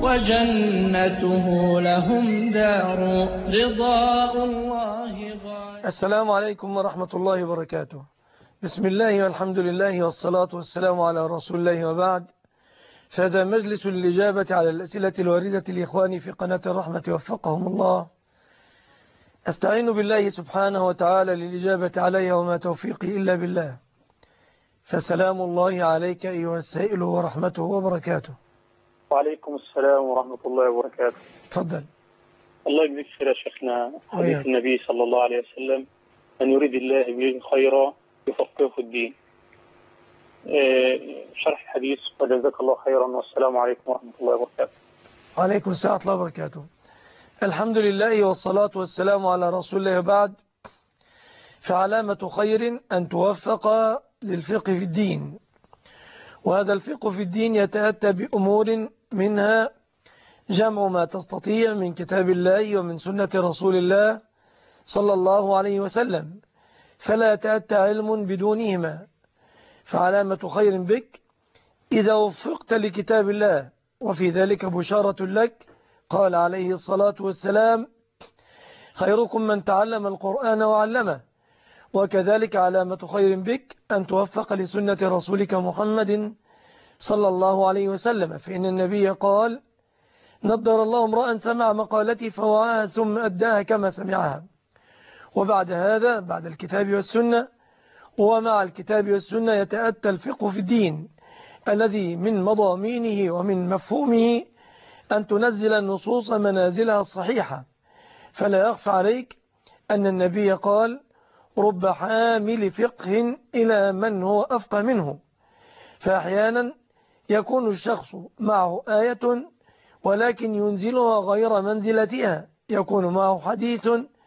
وجنته لهم دار رضاء الله غاية. السلام عليكم ورحمة الله وبركاته. بسم الله والحمد لله والصلاة والسلام على رسول الله وبعد. فهذا مجلس الإجابة على الأسئلة الواردة لإخواني في قناة الرحمة وفقهم الله. أستعين بالله سبحانه وتعالى للإجابة عليها وما توفيقي إلا بالله. فسلام الله عليك أيها السائل ورحمته وبركاته. وعليكم السلام ورحمة الله وبركاته. تفضل. الله يجزيك خير يا شيخنا. حديث وياك. النبي صلى الله عليه وسلم: من يريد الله به خيرا يفقهه في الدين. شرح الحديث وجزاك الله خيرا، والسلام عليكم ورحمة الله وبركاته. وعليكم السلام ورحمة الله وبركاته. الحمد لله والصلاة والسلام على رسول الله وبعد. فعلامة خير أن توفق للفقه في الدين، وهذا الفقه في الدين يتأتى بأمور منها جمع ما تستطيع من كتاب الله ومن سنة رسول الله صلى الله عليه وسلم، فلا يتأتى علم بدونهما. فعلامة خير بك إذا وفقت لكتاب الله، وفي ذلك بشارة لك. قال عليه الصلاة والسلام: خيركم من تعلم القرآن وعلمه. وكذلك علامة خير بك أن توفق لسنة رسولك محمد صلى الله عليه وسلم، فإن النبي قال: نضر الله امرأ سمع مقالتي فوعاها ثم أداها كما سمعها. وبعد هذا، بعد الكتاب والسنة ومع الكتاب والسنة، يتأتى الفقه في الدين الذي من مضامينه ومن مفهومه أن تنزل النصوص منازلها الصحيحة. فلا يخفى عليك أن النبي قال: رب حامل فقه إلى من هو أفقه منه. فأحيانا يكون الشخص معه آية ولكن ينزلها غير منزلتها، يكون معه حديث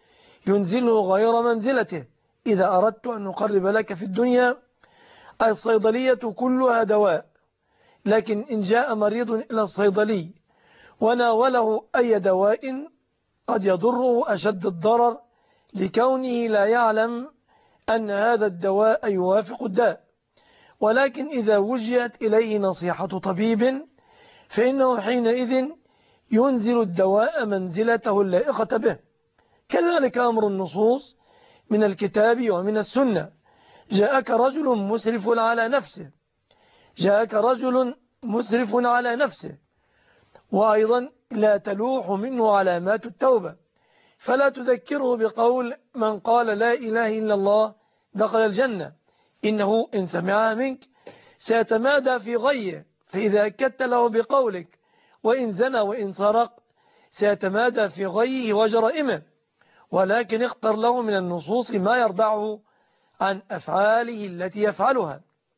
ينزله غير منزلته. إذا أردت أن نقرب لك في الدنيا، الصيدلية كلها دواء، لكن إن جاء مريض إلى الصيدلي وناوله أي دواء قد يضره أشد الضرر لكونه لا يعلم أن هذا الدواء يوافق الداء. ولكن إذا وجهت إليه نصيحة طبيب فإنه حينئذ ينزل الدواء منزلته اللائقة به. كذلك أمر النصوص من الكتاب ومن السنة. جاءك رجل مسرف على نفسه، جاءك رجل مسرف على نفسه، وأيضا لا تلوح منه علامات التوبة، فلا تذكره بقول من قال لا إله إلا الله دخل الجنة، إنه إن سمعها منك سيتمادى في غيه، فإذا أكدت له بقولك وإن زنى وإن سرق سيتمادى في غيه وجرائمه. ولكن اختر له من النصوص ما يرضعه عن أفعاله التي يفعلها.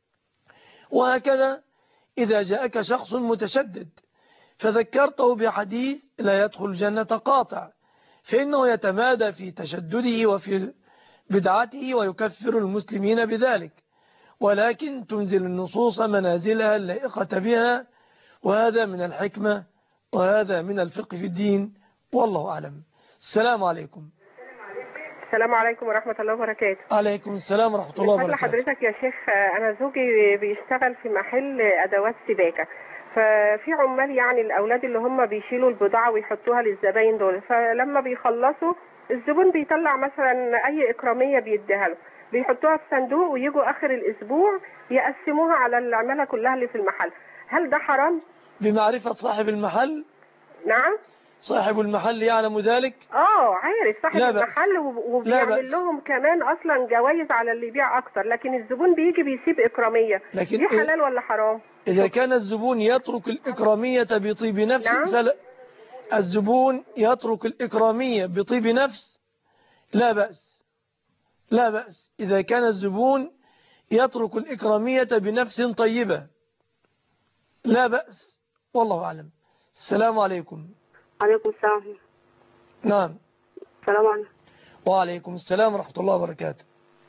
وهكذا إذا جاءك شخص متشدد فذكرته بحديث لا يدخل الجنة قاطع، فإنه يتمادى في تشدده وفي بدعته ويكفر المسلمين بذلك. ولكن تنزل النصوص منازلها اللائقة بها، وهذا من الحكمة وهذا من الفقه في الدين، والله أعلم. السلام عليكم. السلام عليكم ورحمة الله وبركاته. عليكم السلام ورحمة الله وبركاته. حضرتك يا شيخ، أنا زوجي بيشتغل في محل أدوات سباكة، ففي عمال يعني الأولاد اللي هم بيشيلوا البضاعة ويحطوها للزباين دول، فلما بيخلصوا الزبون بيطلع مثلا أي إكرامية بيديها له، بيحطوها في صندوق ويجوا آخر الأسبوع يقسموها على العمالة كلها اللي في المحل. هل ده حرام؟ بمعرفة صاحب المحل؟ نعم. صاحب المحل يعلم ذلك؟ عارف صاحب المحل، وبيعمل لهم كمان اصلا جوائز على اللي يبيع اكتر، لكن الزبون بيجي بيسيب اكراميه. دي حلال ولا حرام؟ اذا كان الزبون يترك الاكراميه بطيب نفس، نعم؟ فلا. الزبون يترك الاكراميه بطيب نفس لا بأس، لا بأس اذا كان الزبون يترك الاكراميه بنفس طيبه، لا بأس، والله اعلم. السلام عليكم. عليكم السلام. نعم. السلام عليكم. وعليكم السلام ورحمة الله وبركاته.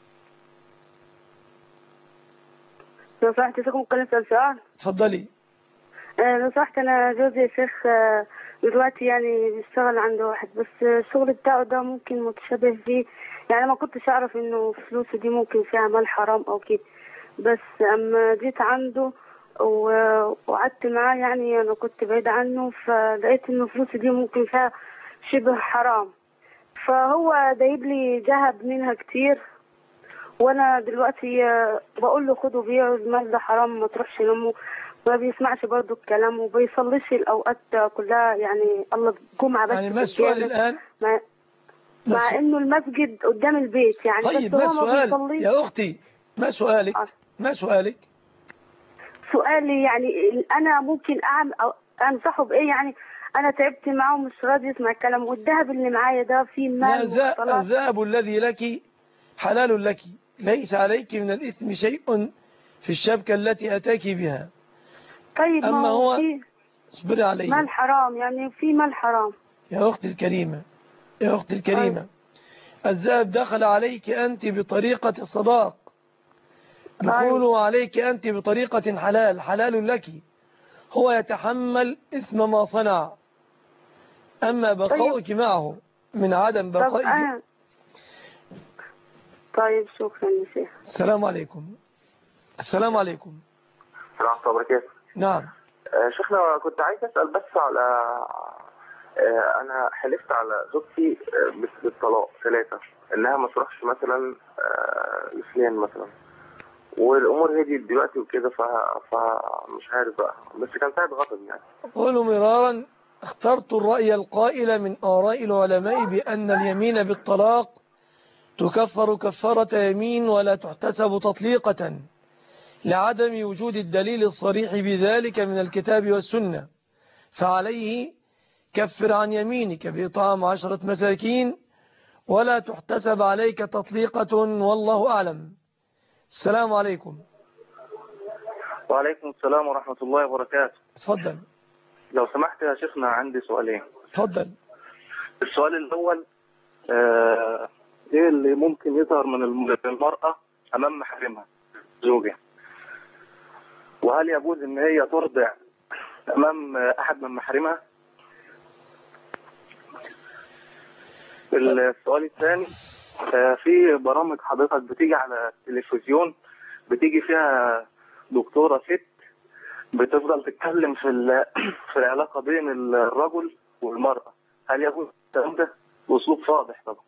لو سمحت فيكم ممكن أسأل سؤال؟ تفضلي. لو سمحت، أنا جوزي يا شيخ دلوقتي يعني بيشتغل عند واحد، بس الشغل بتاعه ده ممكن متشابه فيه، يعني ما كنتش أعرف إنه فلوسه دي ممكن فيها مال حرام أو كده، بس أما جيت عنده وقعدت معاه، يعني أنا كنت بعيدة عنه، فلقيت إن فلوسي دي ممكن فيها شبه حرام. فهو جايب لي ذهب منها كتير، وأنا دلوقتي بقول له خده بيعه، المال ده حرام ما تروحش لأمه. ما بيسمعش برضو الكلام وبيصليش الأوقات كلها، يعني الله الجمعة بس يعني ما في السؤال الجامع، الآن؟ مع إنه المسجد قدام البيت يعني، طيب بس ما هو ما السؤال بيصليش. يا أختي؟ ما سؤالك؟ ما سؤالك؟ سؤالي يعني انا ممكن اعمل أو انصحه بايه يعني؟ انا تعبت معاه ومش راضي يسمع الكلام، والذهب اللي معايا ده فيه مال مختلط. الذهب الذي لك حلال لك، ليس عليك من الإثم شيء في الشبكة التي أتاك بها. طيب ما أما هو هو فيه اصبري علي مال حرام، يعني في مال حرام. يا أختي الكريمة، يا أختي الكريمة، الذهب دخل عليك أنت بطريقة الصداق، دخوله عليك أنت بطريقة حلال لك، هو يتحمل إثم ما صنع. أما بقاؤك معه من عدم طب بقائك. طيب شكرا يا شيخ. السلام عليكم. السلام عليكم. ورحمة الله وبركاته. نعم. شيخنا كنت عايز أسأل بس على أنا حلفت على زوجتي بالطلاق 3 إنها ما تروحش مثلا لفلان مثلا، والأمور هديت دلوقتي وكده، فمش عارف بقى، بس كان ساعة غضب يعني. قولوا مرارا اخترت الرأي القائل من آراء العلماء بأن اليمين بالطلاق تكفر كفارة يمين ولا تحتسب تطليقة، لعدم وجود الدليل الصريح بذلك من الكتاب والسنة، فعليه كفر عن يمينك بإطعام 10 مساكين ولا تحتسب عليك تطليقة، والله أعلم. السلام عليكم. وعليكم السلام ورحمة الله وبركاته. تفضل. لو سمحت يا شيخنا عندي سؤالين. تفضل. السؤال الأول، ايه اللي ممكن يظهر من المرأة أمام محارمها زوجها؟ وهل يجوز ان هي ترضع امام احد من محارمها؟ السؤال الثاني، في برامج حضرتك بتيجي على التلفزيون بتيجي فيها دكتورة ست بتفضل تتكلم في العلاقة بين الرجل والمرأة، هل يجوز الكلام ده بأسلوب واضح طبعا؟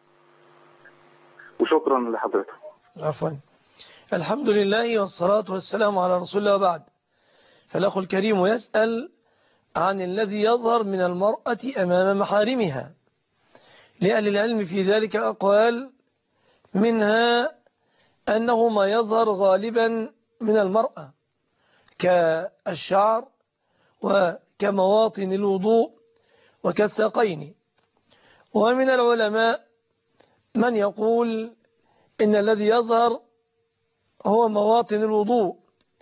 وشكرا لحضرتك. عفوا. الحمد لله والصلاة والسلام على رسول الله وبعد. فالأخ الكريم يسأل عن الذي يظهر من المرأة أمام محارمها. لأهل العلم في ذلك أقوال، منها أنه ما يظهر غالبا من المرأة كالشعر وكمواطن الوضوء وكالساقين. ومن العلماء من يقول إن الذي يظهر هو مواطن الوضوء،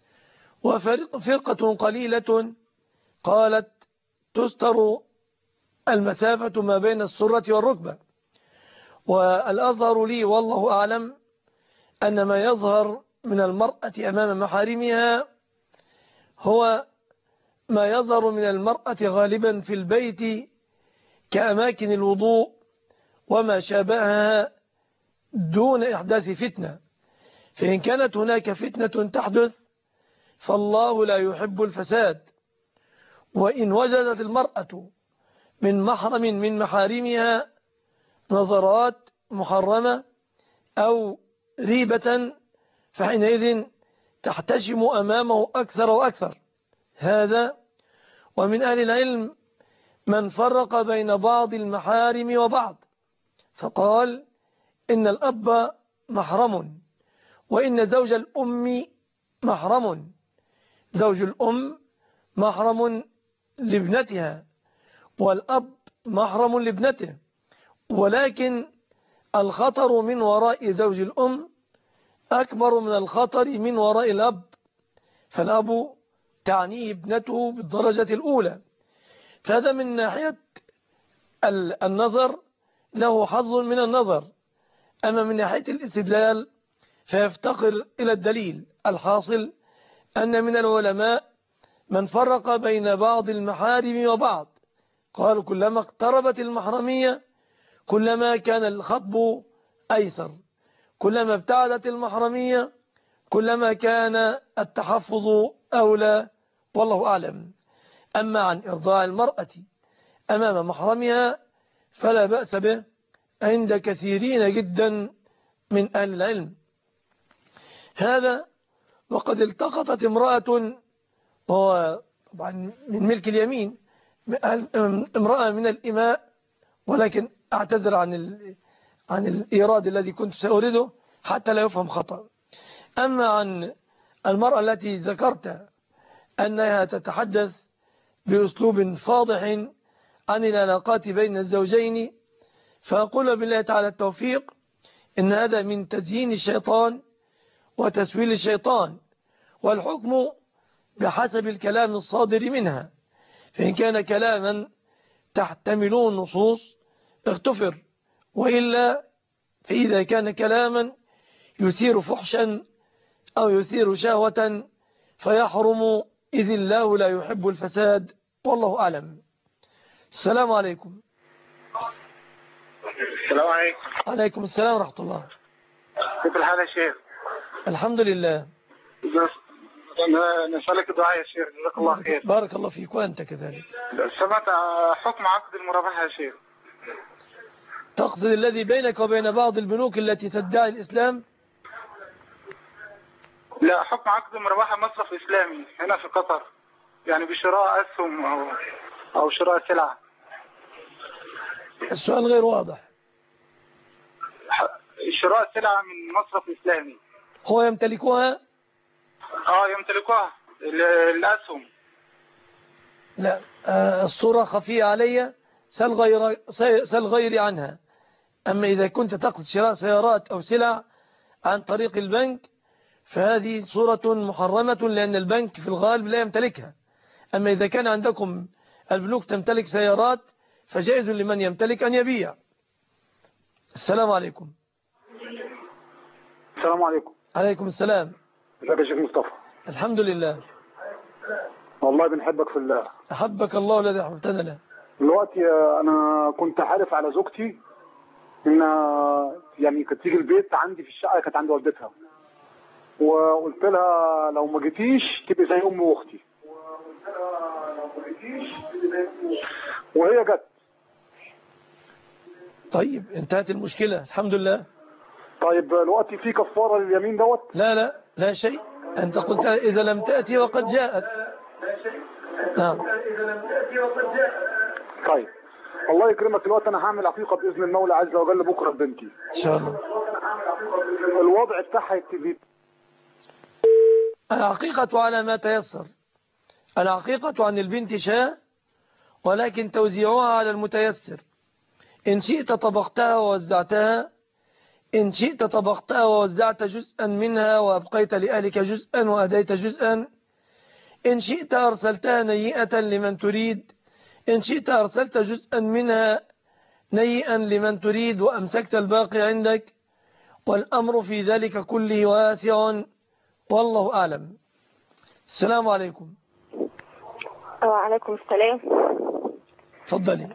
وفرقة قليلة قالت تستر المسافة ما بين السرة والركبة. والأظهر لي والله أعلم أن ما يظهر من المرأة أمام محارمها هو ما يظهر من المرأة غالبا في البيت كأماكن الوضوء وما شابهها دون إحداث فتنة. فإن كانت هناك فتنة تحدث فالله لا يحب الفساد. وإن وجدت المرأة من محرم من محارمها نظرات محرمة أو ريبة فحينئذ تحتشم أمامه أكثر وأكثر. هذا. ومن أهل العلم من فرق بين بعض المحارم وبعض، فقال إن الأب محرم، وإن زوج الأم محرم. زوج الأم محرم لابنتها، والأب محرم لابنته، ولكن الخطر من وراء زوج الأم أكبر من الخطر من وراء الأب، فالأب تعنيه ابنته بالدرجة الأولى. فهذا من ناحية النظر له حظ من النظر. أما من ناحية الاستدلال فيفتقر إلى الدليل. الحاصل أن من العلماء من فرق بين بعض المحارم وبعض، قالوا كلما اقتربت المحرمية كلما كان الخطب أيسر، كلما ابتعدت المحرمية كلما كان التحفظ أولى والله أعلم. أما عن إرضاع المرأة أمام محرمها فلا بأس به عند كثيرين جدا من أهل العلم. هذا وقد التقطت امرأة، وهو طبعا من ملك اليمين، امرأة من الإماء، ولكن أعتذر عن الإيراد الذي كنت سأريده حتى لا يفهم خطأ. أما عن المرأة التي ذكرت أنها تتحدث بأسلوب فاضح عن العلاقات بين الزوجين، فأقول بالله تعالى التوفيق، إن هذا من تزيين الشيطان وتسويل الشيطان، والحكم بحسب الكلام الصادر منها، فإن كان كلاما تحتمل النصوص اغتفر، وإلا فإذا كان كلاما يثير فحشا أو يثير شهوة فيحرم، إذ الله لا يحب الفساد، والله أعلم. السلام عليكم. السلام عليكم. عليكم السلام ورحمة الله. كيف الحال يا شيخ؟ الحمد لله. نسألك دعاء يا شيخ، جزاك الله خير. بارك الله فيك وأنت كذلك. سمعت حكم عقد المرابحة يا شيخ. تقصد الذي بينك وبين بعض البنوك التي تدعي الإسلام؟ لا، حكم عقد المرابحة مصرف إسلامي هنا في قطر، يعني بشراء أسهم أو شراء سلعة. السؤال غير واضح. شراء سلعة من مصرف إسلامي. هو يمتلكها؟ يمتلكها الأسهم. لا، الصورة خفية علي، سل غيري عنها. أما إذا كنت تقصد شراء سيارات أو سلع عن طريق البنك فهذه صورة محرمة، لأن البنك في الغالب لا يمتلكها. أما إذا كان عندكم البنوك تمتلك سيارات فجائز لمن يمتلك أن يبيع. السلام عليكم. السلام عليكم. عليكم السلام. ازيك يا شيخ مصطفى؟ الحمد لله. والله بنحبك في الله. أحبك الله الذي أحببتنا له. دلوقتي أنا كنت حالف على زوجتي إن يعني كانت تيجي البيت عندي في الشقة، كانت عند والدتها، وقلت لها لو ما جيتيش تبقي زي أمي وأختي، وهي جت. طيب انتهت المشكلة الحمد لله. طيب دلوقتي في كفارة لليمين دوت؟ لا شيء. أنت قلت إذا لم تأتي وقد جاءت. نعم. طيب الله يكرمك، دلوقتي أنا هعمل عقيقة بإذن المولى عز وجل بكرة لبنتي إن شاء الله. الوضع بتاعها يبتدي. العقيقة على ما تيسر. العقيقة عن البنت شاء، ولكن توزيعها على المتيسر. إن شئت طبختها ووزعتها، إن شئت طبختها ووزعت جزءا منها وأبقيت لأهلك جزءا وأديت جزءا. إن شئت أرسلتها نيئة لمن تريد، إن شئت أرسلت جزءا منها نيئا لمن تريد وأمسكت الباقي عندك، والأمر في ذلك كله واسع، والله أعلم. السلام عليكم. وعليكم السلام. تفضلي.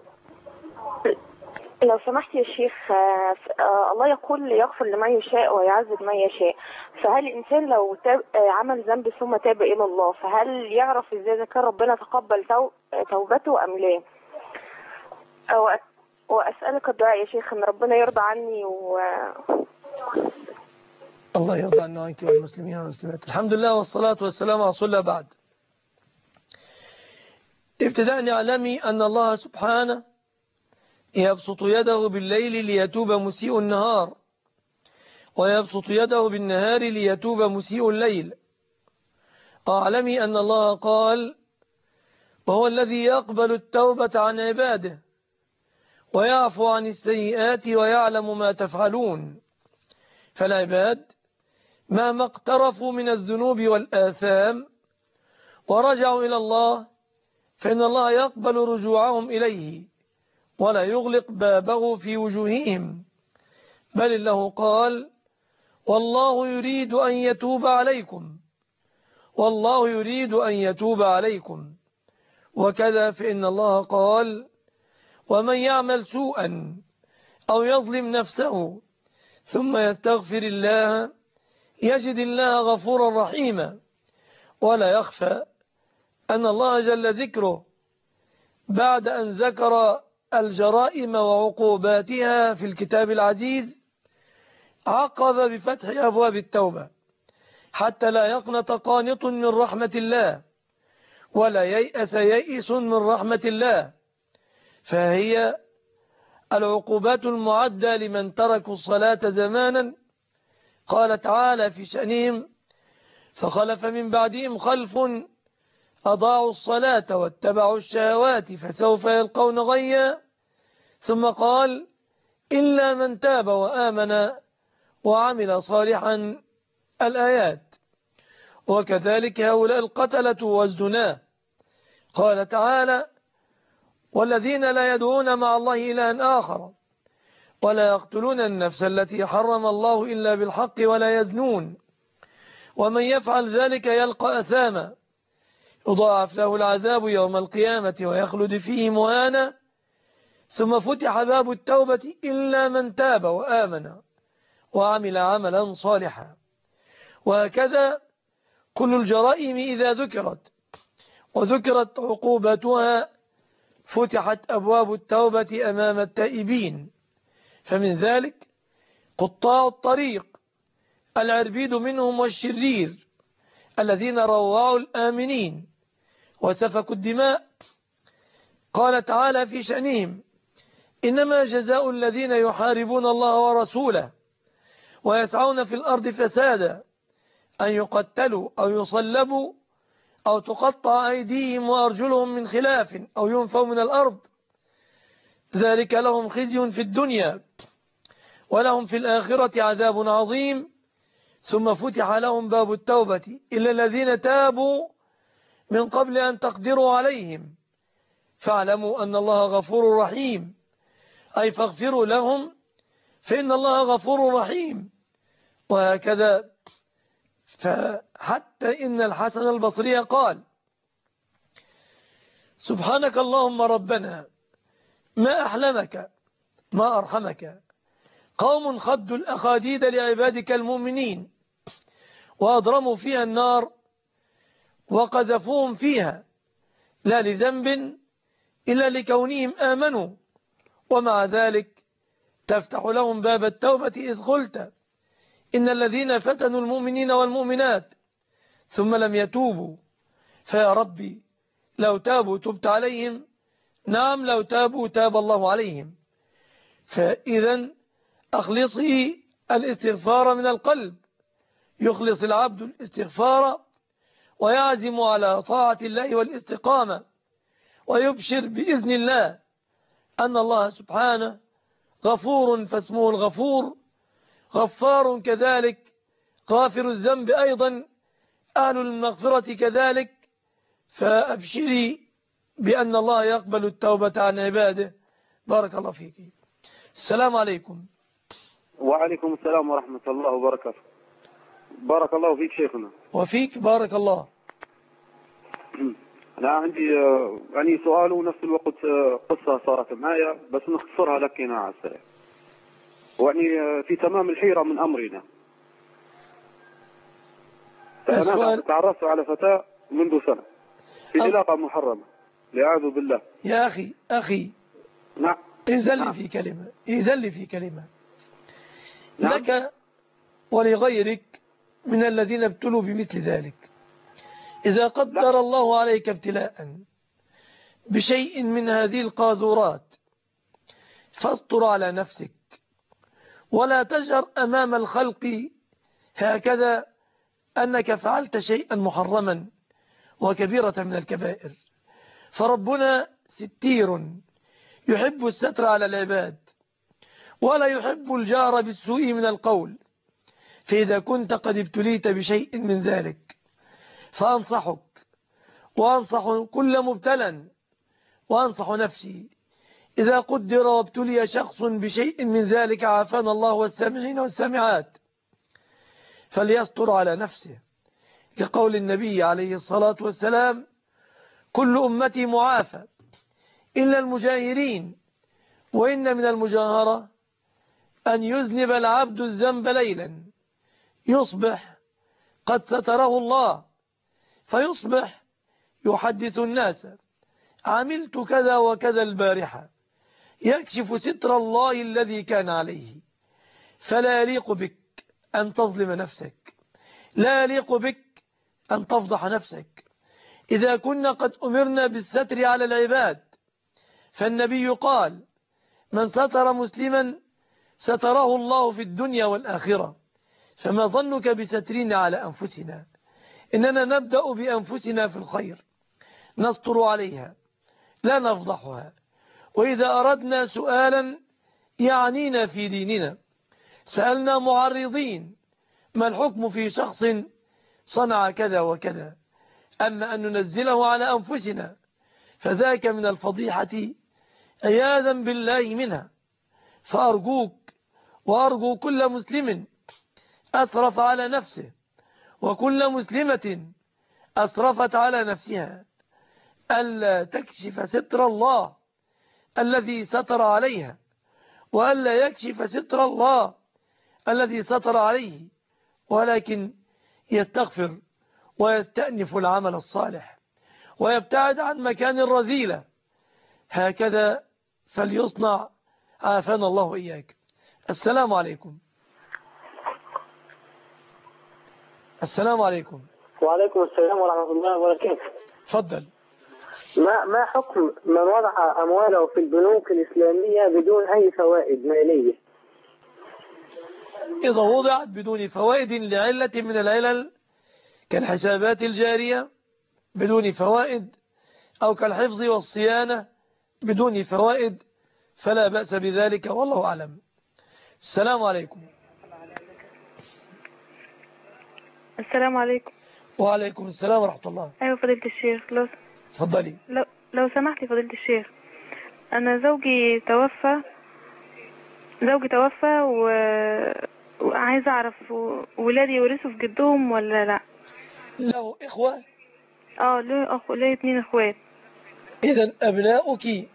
لو سمحت يا شيخ، الله يقول يغفر لمن يشاء ويعذب من يشاء، فهل الإنسان لو عمل ذنب ثم تاب إلى الله فهل يعرف إزاي إذا كان ربنا تقبل توبته أم لا؟ وأسألك الدعاء يا شيخ أن ربنا يرضى عني الله يرضى عنك وعنك والمسلمين والمسلمات. الحمد لله والصلاة والسلام على رسول الله. بعد ابتداء اعلمي أن الله سبحانه يبسط يده بالليل ليتوب مسيء النهار، ويبسط يده بالنهار ليتوب مسيء الليل. اعلمي أن الله قال: وهو الذي يقبل التوبة عن عباده ويعفو عن السيئات ويعلم ما تفعلون. فالعباد مهما اقترفوا من الذنوب والآثام ورجعوا إلى الله فإن الله يقبل رجوعهم إليه ولا يغلق بابه في وجوههم، بل الله قال: والله يريد أن يتوب عليكم، والله يريد أن يتوب عليكم. وكذا فإن الله قال: ومن يعمل سوءا أو يظلم نفسه ثم يستغفر الله يجد الله غفورا رحيما. ولا يخفى أن الله جل ذكره بعد أن ذكر الجرائم وعقوباتها في الكتاب العزيز عقب بفتح أبواب التوبة حتى لا يقنط قانط من رحمة الله ولا ييأس ييئس من رحمة الله، فهي العقوبات المعدة لمن تركوا الصلاة زمانا. قال تعالى في شأنهم: فخلف من بعدهم خلف أضاعوا الصلاة واتبعوا الشهوات فسوف يلقون غيا. ثم قال: إلا من تاب وآمن وعمل صالحا، الآيات. وكذلك هؤلاء القتلة والزنا. قال تعالى: والذين لا يدعون مع الله إلها آخر ولا يقتلون النفس التي حرم الله إلا بالحق ولا يزنون ومن يفعل ذلك يلقى أثاما يضاعف له العذاب يوم القيامة ويخلد فيه مهانا. ثم فتح باب التوبة إلا من تاب وآمن وعمل عملا صالحا. وهكذا كل الجرائم إذا ذكرت وذكرت عقوبتها فتحت أبواب التوبة أمام التائبين. فمن ذلك قطاع الطريق العربيد منهم والشرير الذين روعوا الآمنين وسفكوا الدماء. قال تعالى في شأنهم: إنما جزاء الذين يحاربون الله ورسوله ويسعون في الأرض فسادا أن يقتلوا أو يصلبوا أو تقطع أيديهم وأرجلهم من خلاف أو ينفوا من الأرض، ذلك لهم خزي في الدنيا ولهم في الآخرة عذاب عظيم. ثم فتح لهم باب التوبة إلا الذين تابوا من قبل أن تقدروا عليهم فاعلموا أن الله غفور رحيم، أي فاغفروا لهم فإن الله غفور رحيم. وهكذا فحتى إن الحسن البصري قال: سبحانك اللهم ربنا ما أحلمك ما أرحمك، قوم خدوا الأخاديد لعبادك المؤمنين وأضرموا فيها النار وقذفوهم فيها لا لذنب إلا لكونهم آمنوا، ومع ذلك تفتح لهم باب التوبة إذ قلت إن الذين فتنوا المؤمنين والمؤمنات ثم لم يتوبوا فيا ربي لو تابوا تبت عليهم. نعم لو تابوا تاب الله عليهم. فإذا أخلصي الاستغفار من القلب، يخلص العبد الاستغفار ويعزم على طاعة الله والاستقامة ويبشر بإذن الله أن الله سبحانه غفور فاسمه الغفور، غفار كذلك، غافر الذنب أيضا، أهل المغفرة كذلك. فأبشري بأن الله يقبل التوبة عن عباده. بارك الله فيك. السلام عليكم. وعليكم السلام ورحمة الله وبركاته. بارك الله فيك شيخنا. وفيك بارك الله. أنا عندي يعني سؤال ونفس الوقت قصة صارت معي بس نختصرها لك هنا على السريع. ويعني في تمام الحيرة من أمرنا. أنا تعرفت على فتاة منذ سنة في علاقة محرمة لأعوذ بالله. يا أخي نعم إذن في كلمة نعم. لك ولغيرك من الذين ابتلوا بمثل ذلك، إذا قدر الله عليك ابتلاء بشيء من هذه القاذورات فاستر على نفسك ولا تجهر أمام الخلق هكذا أنك فعلت شيئا محرما وكبيرة من الكبائر. فربنا ستير يحب الستر على العباد ولا يحب الجار بالسوء من القول. فإذا كنت قد ابتليت بشيء من ذلك فأنصحك وأنصح كل مبتلا وأنصح نفسي إذا قدر وابتلي شخص بشيء من ذلك عافانا الله والسامعين والسامعات فليستر على نفسه، لقول النبي عليه الصلاة والسلام: كل أمتي معافى إلا المجاهرين، وإن من المجاهرة أن يذنب العبد الذنب ليلا يصبح قد ستره الله فيصبح يحدث الناس عملت كذا وكذا البارحة، يكشف ستر الله الذي كان عليه. فلا يليق بك أن تظلم نفسك، لا يليق بك أن تفضح نفسك. إذا كنا قد أمرنا بالستر على العباد، فالنبي قال من ستر مسلما ستره الله في الدنيا والآخرة. فما ظنك بسترنا على أنفسنا؟ إننا نبدأ بأنفسنا في الخير، نستر عليها لا نفضحها. وإذا أردنا سؤالا يعنينا في ديننا سألنا معرضين ما الحكم في شخص صنع كذا وكذا. أما أن ننزله على أنفسنا فذاك من الفضيحة عياذا بالله منها. فأرجوك وأرجو كل مسلم أسرف على نفسه وكل مسلمة أسرفت على نفسها ألا تكشف ستر الله الذي ستر عليها، وألا يكشف ستر الله الذي ستر عليه، ولكن يستغفر ويستأنف العمل الصالح ويبتعد عن مكان الرذيلة. هكذا فليصنع، عافانا الله إياك. السلام عليكم. السلام عليكم. وعليكم السلام ورحمة الله وبركاته. تفضل. ما حكم من وضع أمواله في البنوك الإسلامية بدون أي فوائد مالية؟ إذا وضعت بدون فوائد لعلة من العلل كالحسابات الجارية بدون فوائد، أو كالحفظ والصيانة بدون فوائد، فلا بأس بذلك، والله أعلم. السلام عليكم. السلام عليكم. وعليكم السلام ورحمة الله. أيوة فضيلة الشيخ، تفضلي. لو سمحت لي فضيلة الشيخ، أنا زوجي توفى وعايزة أعرف ولادي يورثوا في جدهم ولا لا. له إخوة؟ له 2 إخوات. إذن أبناؤك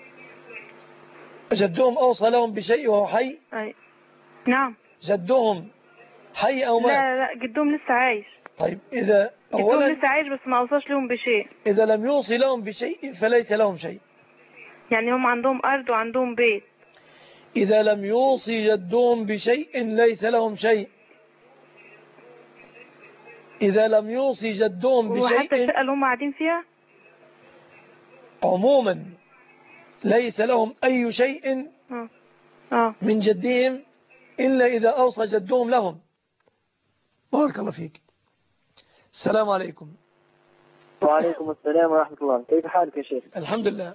جدهم أوصى لهم بشيء وهو حي؟ أي نعم. جدهم حي أو مات؟ لا جدهم لسه عايش. طيب إذا جدهم لسه عايش بس ما أوصاش لهم بشيء. إذا لم يوصي لهم بشيء فليس لهم شيء. يعني هم عندهم أرض وعندهم بيت. إذا لم يوصي جدهم بشيء ليس لهم شيء. إذا لم يوصي جدهم بشيء، وحتى الشقة اللي هم قاعدين فيها عموما ليس لهم أي شيء من جدهم إلا إذا أوصى جدهم لهم. بارك الله فيك. السلام عليكم. وعليكم السلام ورحمة الله. كيف حالك يا شيخ؟ الحمد لله.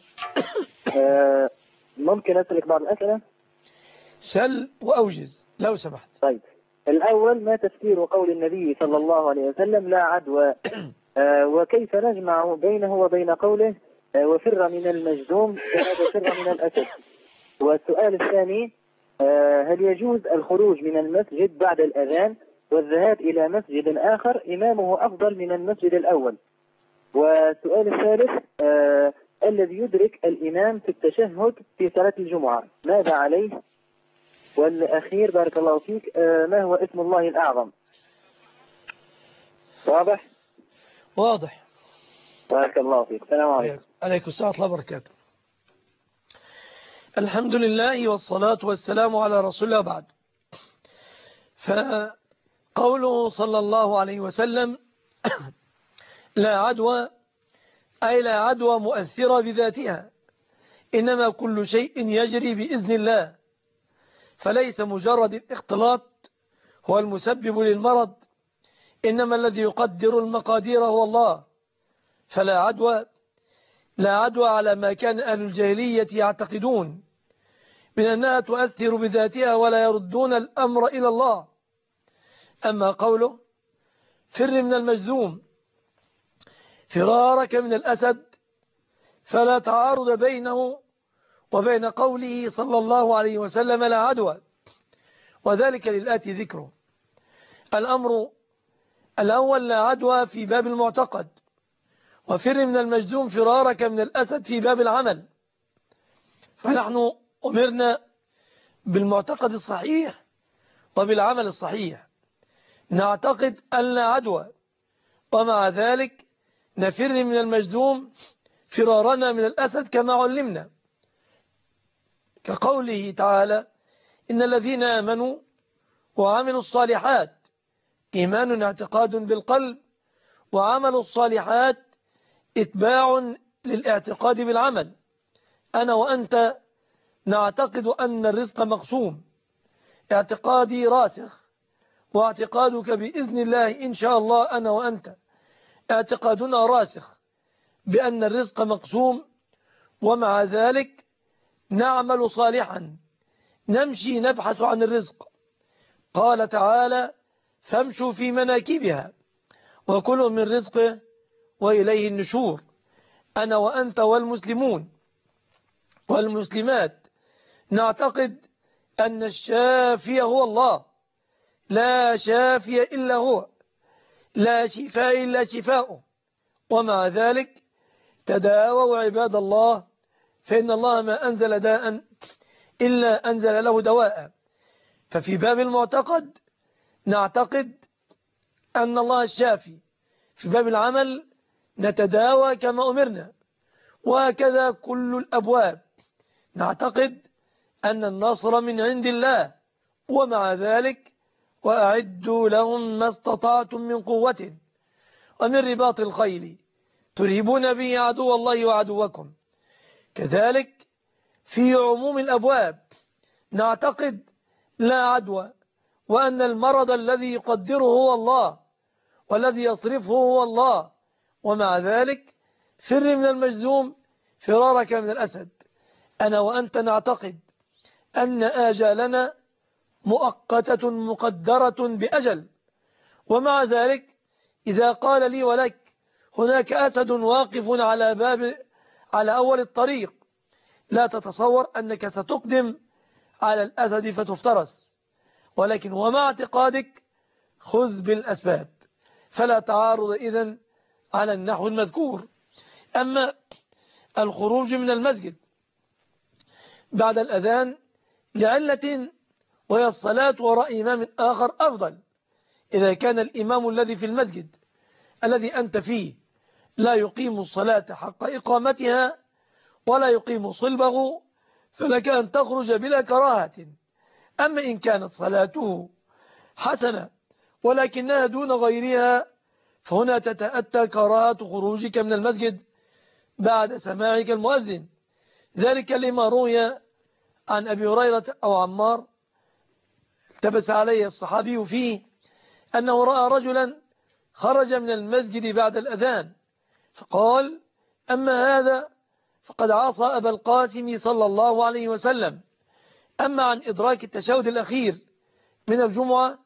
ممكن أسألك بعض الأسئلة؟ سل وأوجز لو سمحت. طيب، الأول ما تفسير قول النبي صلى الله عليه وسلم لا عدوى، وكيف نجمع بينه وبين قوله وفر من المجذوم فهذا فر من الأسد؟ والسؤال الثاني، هل يجوز الخروج من المسجد بعد الأذان والذهاب إلى مسجد آخر إمامه أفضل من المسجد الأول؟ والسؤال الثالث، الذي يدرك الإمام في التشهد في صلاة الجمعة ماذا عليه؟ والأخير بارك الله فيك، ما هو اسم الله الأعظم؟ واضح؟ واضح. بارك الله فيك. السلام عليكم. عليكم السلام ورحمة الله وبركاته. الحمد لله والصلاة والسلام على رسول الله بعد. فقوله صلى الله عليه وسلم لا عدوى، أي لا عدوى مؤثرة بذاتها، إنما كل شيء يجري بإذن الله، فليس مجرد الاختلاط هو المسبب للمرض، إنما الذي يقدر المقادير هو الله. فلا عدوى، لا عدوى على ما كان أهل الجاهلية يعتقدون من أنها تؤثر بذاتها ولا يردون الأمر إلى الله. أما قوله فر من المجذوم فرارك من الأسد، فلا تعارض بينه وبين قوله صلى الله عليه وسلم لا عدوى، وذلك للآتي ذكره. الأمر الأول لا عدوى في باب المعتقد، وفر من المجذوم فرارك من الأسد في باب العمل. فنحن أمرنا بالمعتقد الصحيح وبالعمل الصحيح، نعتقد أن لا عدوى، ومع ذلك نفر من المجذوم فرارنا من الأسد كما علمنا، كقوله تعالى: إن الذين آمنوا وعملوا الصالحات، إيمان اعتقاد بالقلب، وعمل الصالحات اتباع للاعتقاد بالعمل. أنا وأنت نعتقد أن الرزق مقسوم، اعتقادي راسخ، واعتقادك بإذن الله إن شاء الله أنا وأنت اعتقادنا راسخ بأن الرزق مقسوم، ومع ذلك نعمل صالحا، نمشي نبحث عن الرزق. قال تعالى: فامشوا في مناكبها وكلوا من رزقه وإليه النشور. أنا وأنت والمسلمون والمسلمات نعتقد أن الشافي هو الله، لا شافي إلا هو، لا شفاء إلا شفاؤه. ومع ذلك تداووا عباد الله، فإن الله ما أنزل داء إلا أنزل له دواء. ففي باب المعتقد نعتقد أن الله الشافي، في باب العمل نتداوى كما أمرنا، وهكذا كل الأبواب نعتقد أن النصر من عند الله. ومع ذلك وأعدوا لهم ما استطعتم من قوة ومن رباط الخيل ترهبون به عدو الله وعدوكم. كذلك في عموم الأبواب نعتقد لا عدوى، وأن المرض الذي يقدره هو الله والذي يصرفه هو الله. ومع ذلك فر من المجذوم فرارك من الأسد. أنا وأنت نعتقد أن آجالنا مؤقتة مقدرة بأجل، ومع ذلك إذا قال لي ولك هناك أسد واقف على أول الطريق، لا تتصور أنك ستقدم على الأسد فتفترس، ولكن ومع اعتقادك خذ بالأسباب، فلا تعارض إذن على النحو المذكور. أما الخروج من المسجد بعد الأذان لعلة وهي الصلاة وراء إمام آخر أفضل، إذا كان الإمام الذي في المسجد الذي أنت فيه لا يقيم الصلاة حق إقامتها ولا يقيم صلبه، فلك أن تخرج بلا كراهة. أما إن كانت صلاته حسنة ولكنها دون غيرها، فهنا تتأتى كراهة خروجك من المسجد بعد سماعك المؤذن. ذلك لما روي عن أبي هريرة أو عمار التبس عليه الصحابي فيه أنه رأى رجلا خرج من المسجد بعد الأذان فقال: أما هذا فقد عصى أبا القاسم صلى الله عليه وسلم. أما عن إدراك التشهد الأخير من الجمعة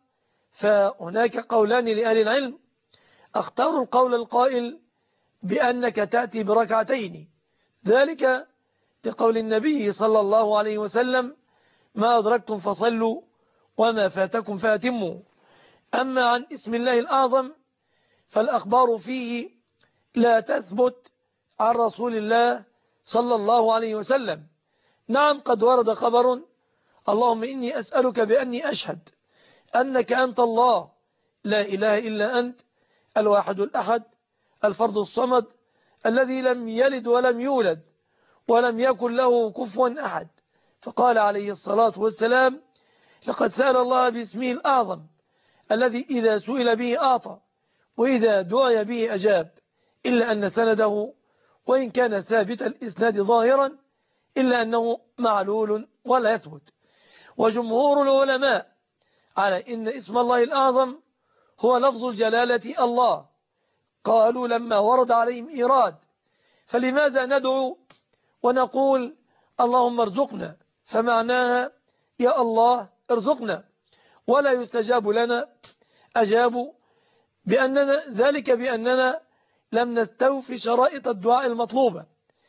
فهناك قولان لأهل العلم، اختاروا القول القائل بأنك تأتي بركعتين، ذلك لقول النبي صلى الله عليه وسلم: ما أدركتم فصلوا وما فاتكم فاتموا. أما عن اسم الله الأعظم فالأخبار فيه لا تثبت عن رسول الله صلى الله عليه وسلم. نعم قد ورد خبر: اللهم إني أسألك بأني أشهد أنك أنت الله لا إله إلا أنت الواحد الأحد الفرد الصمد الذي لم يلد ولم يولد ولم يكن له كفوا أحد. فقال عليه الصلاة والسلام: لقد سأل الله باسمه الأعظم الذي إذا سئل به أعطى وإذا دعي به أجاب، إلا أن سنده وإن كان ثابت الإسناد ظاهرا إلا أنه معلول ولا يثبت. وجمهور العلماء على إن اسم الله الأعظم هو لفظ الجلالة الله، قالوا لما ورد عليهم إيراد فلماذا ندعو ونقول اللهم ارزقنا، فمعناها يا الله ارزقنا، ولا يستجاب لنا. أجابوا بأننا ذلك بأننا لم نستوفي شرائط الدعاء المطلوبة،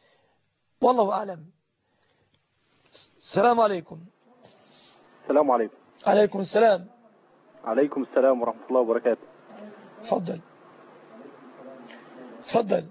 والله أعلم. السلام عليكم. السلام عليكم. عليكم السلام. عليكم السلام ورحمة الله وبركاته. تفضل تفضل.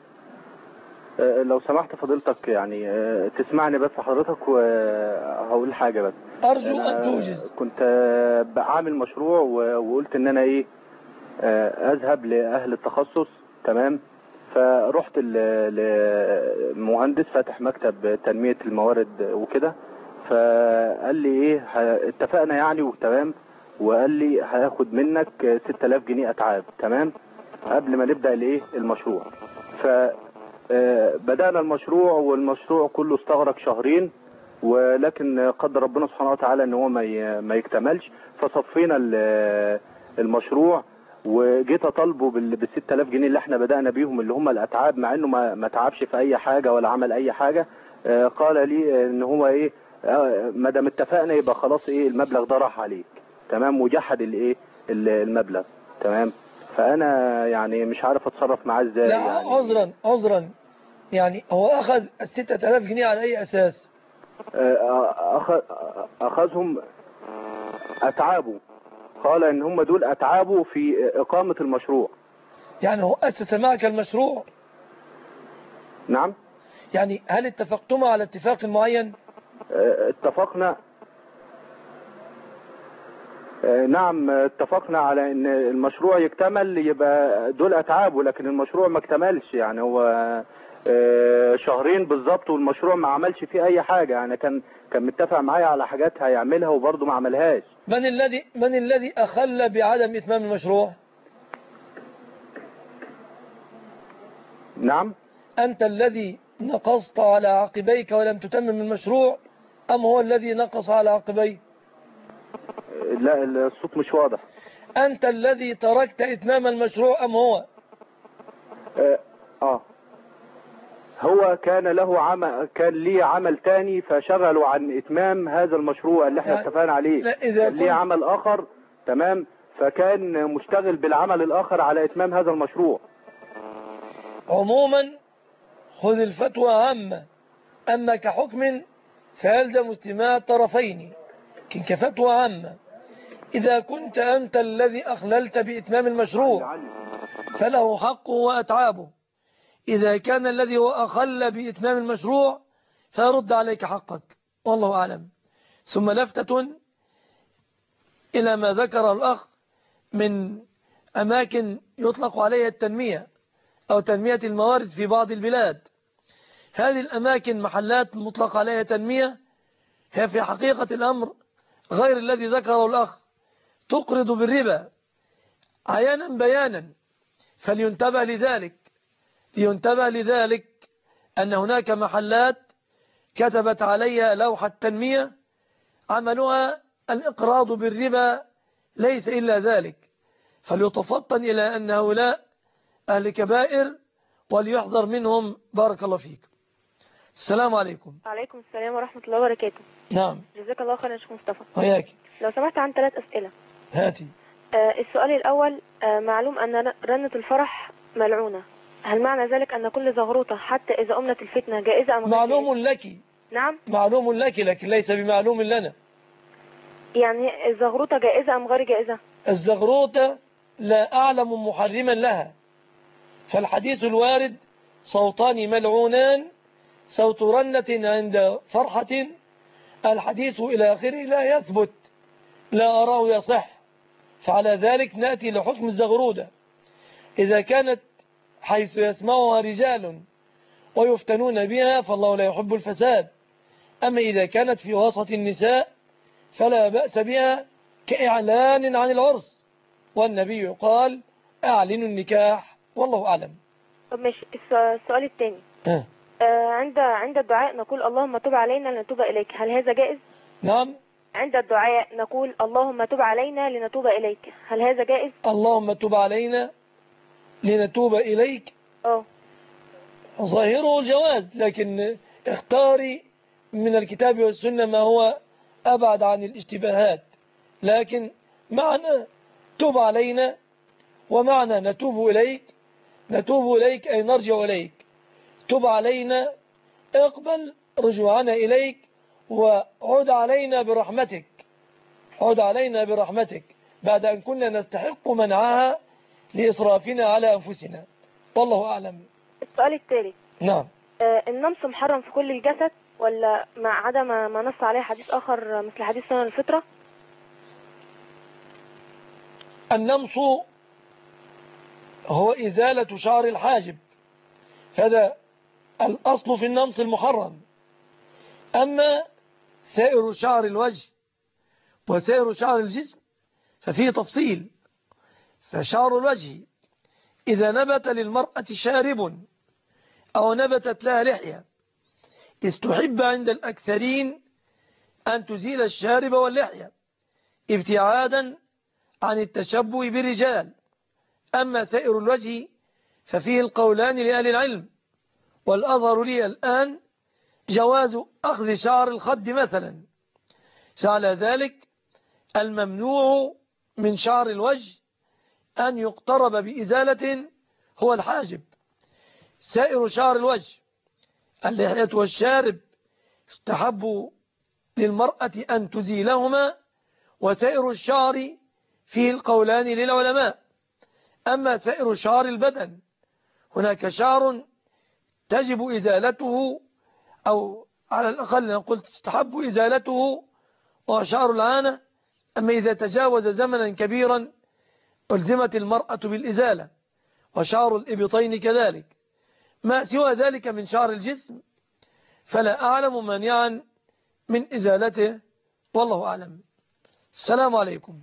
لو سمحت فضيلتك يعني تسمعني بس حضرتك وهقول حاجة بس. أرجو أن توجز. كنت بعمل مشروع وقلت ان انا اذهب لأهل التخصص، تمام، فرحت لمهندس فاتح مكتب تنمية الموارد وكده، فقال لي ايه اتفقنا يعني وتمام، وقال لي هاخد منك 6000 جنيه اتعاب تمام قبل ما نبدأ الايه المشروع. فبدأنا المشروع، والمشروع كله استغرق شهرين، ولكن قدر ربنا سبحانه وتعالى ان هو ما يكتملش، فصفينا المشروع وجيت اطالبه بال 6000 جنيه اللي احنا بدأنا بيهم اللي هم الاتعاب، مع انه ما تعبش في اي حاجة ولا عمل اي حاجة. قال لي ان هو ايه ما دام اتفقنا يبقى خلاص ايه المبلغ ده راح عليك تمام، وجحد الايه المبلغ تمام. فانا يعني مش عارف اتصرف معاه ازاي. لا يعني عذرا يعني هو اخذ 6000 جنيه على اي اساس؟ اخذهم اتعابه، قال ان هم دول اتعابه في اقامة المشروع. يعني هو اسس معك المشروع؟ نعم. يعني هل اتفقتما على اتفاق معين؟ اتفقنا، نعم اتفقنا على ان المشروع يكتمل يبقى دول اتعابه، لكن المشروع ما اكتملش. يعني هو شهرين بالظبط والمشروع ما عملش فيه اي حاجة. يعني كان متفق معايا على حاجات هيعملها وبرضه ما عملهاش. من الذي اخل بعدم اتمام المشروع؟ نعم. انت الذي نقصت على عقبيك ولم تتمم المشروع، ام هو الذي نقص على عقبيه؟ لا الصوت مش واضح. انت الذي تركت اتمام المشروع ام هو؟ هو كان له عمل، كان ليه عمل تاني فشغلوا عن اتمام هذا المشروع اللي احنا اتفقنا عليه. كان ليه عمل اخر تمام، فكان مشتغل بالعمل الاخر على اتمام هذا المشروع. عموما خذ الفتوى عامة، اما كحكم فيلزم استماع الطرفين. كفتوى عامة، اذا كنت انت الذي اخللت باتمام المشروع فله حقه واتعابه، إذا كان الذي هو أخل بإتمام المشروع فيرد عليك حقك، والله أعلم. ثم لفتة إلى ما ذكر الأخ من أماكن يطلق عليها التنمية أو تنمية الموارد في بعض البلاد. هذه الأماكن محلات مطلق عليها تنمية هي في حقيقة الأمر غير الذي ذكره الأخ، تقرض بالربا عيانا بيانا. فلينتبه لذلك أن هناك محلات كتبت عليها لوحة تنمية عملها الإقراض بالربا، ليس إلا ذلك. فليتفطن إلى أن هؤلاء أهل كبائر وليحذر منهم. بارك الله فيك. السلام عليكم. وعليكم السلام ورحمة الله وبركاته. نعم. جزاك الله خيرا يا شيخ مصطفى. وياك. لو سمحت عن 3 أسئلة. هاتي. السؤال الأول، معلوم أن رنة الفرح ملعونة، هل معنى ذلك أن كل زغروطة حتى إذا أمنت الفتنة جائزة أم غير معلوم لك؟ نعم. معلوم لك لكن ليس بمعلوم لنا. يعني الزغروطة جائزة أم غير جائزة؟ الزغروطة لا أعلم محرما لها، فالحديث الوارد صوتان ملعونان، صوت رنة عند فرحة، الحديث إلى آخره لا يثبت، لا أراه يصح. فعلى ذلك نأتي لحكم الزغرودة إذا كانت حيث يسمعها رجال ويفتنون بها فالله لا يحب الفساد. أما إذا كانت في وسط النساء فلا بأس بها كإعلان عن العرس، والنبي قال أعلنوا النكاح، والله أعلم. طب ماشي. السؤال الثاني، عند الدعاء نقول اللهم تب علينا لنتوب إليك، هل هذا جائز؟ نعم. عند الدعاء نقول اللهم تب علينا لنتوب إليك، هل هذا جائز؟ اللهم تب علينا لنتوب إليك ظاهره الجواز، لكن اختاري من الكتاب والسنة ما هو أبعد عن الاشتباهات. لكن معنى تب علينا ومعنى نتوب إليك أي نرجع إليك. تب علينا اقبل رجوعنا إليك وعد علينا برحمتك بعد أن كنا نستحق منعها لإسرافنا على أنفسنا، والله أعلم. السؤال التالي. نعم. النمص محرم في كل الجسد ولا ما عدا ما نص عليه حديث آخر مثل حديث سنن الفطرة؟ النمص هو إزالة شعر الحاجب هذا الأصل في النمص المحرم. أما سائر شعر الوجه وسائر شعر الجسم ففيه تفصيل. فشعر الوجه إذا نبت للمرأة شارب أو نبتت لها لحية استحب عند الأكثرين أن تزيل الشارب واللحية ابتعادا عن التشبه بالرجال. أما سائر الوجه ففيه القولان لأهل العلم، والأظهر لي الآن جواز أخذ شعر الخد مثلا. فعلى ذلك الممنوع من شعر الوجه أن يقترب بإزالة هو الحاجب. سائر شعر الوجه اللحية والشارب استحب للمرأة أن تزيلهما، وسائر الشعر فيه القولان للعلماء. أما سائر شعر البدن هناك شعر تجب إزالته أو على الأقل نقول تستحب إزالته وشعر العانة. أما إذا تجاوز زمنا كبيرا ألزمت المرأة بالإزالة، وشعر الإبطين كذلك. ما سوى ذلك من شعر الجسم فلا أعلم مانعا من إزالته، والله أعلم. السلام عليكم.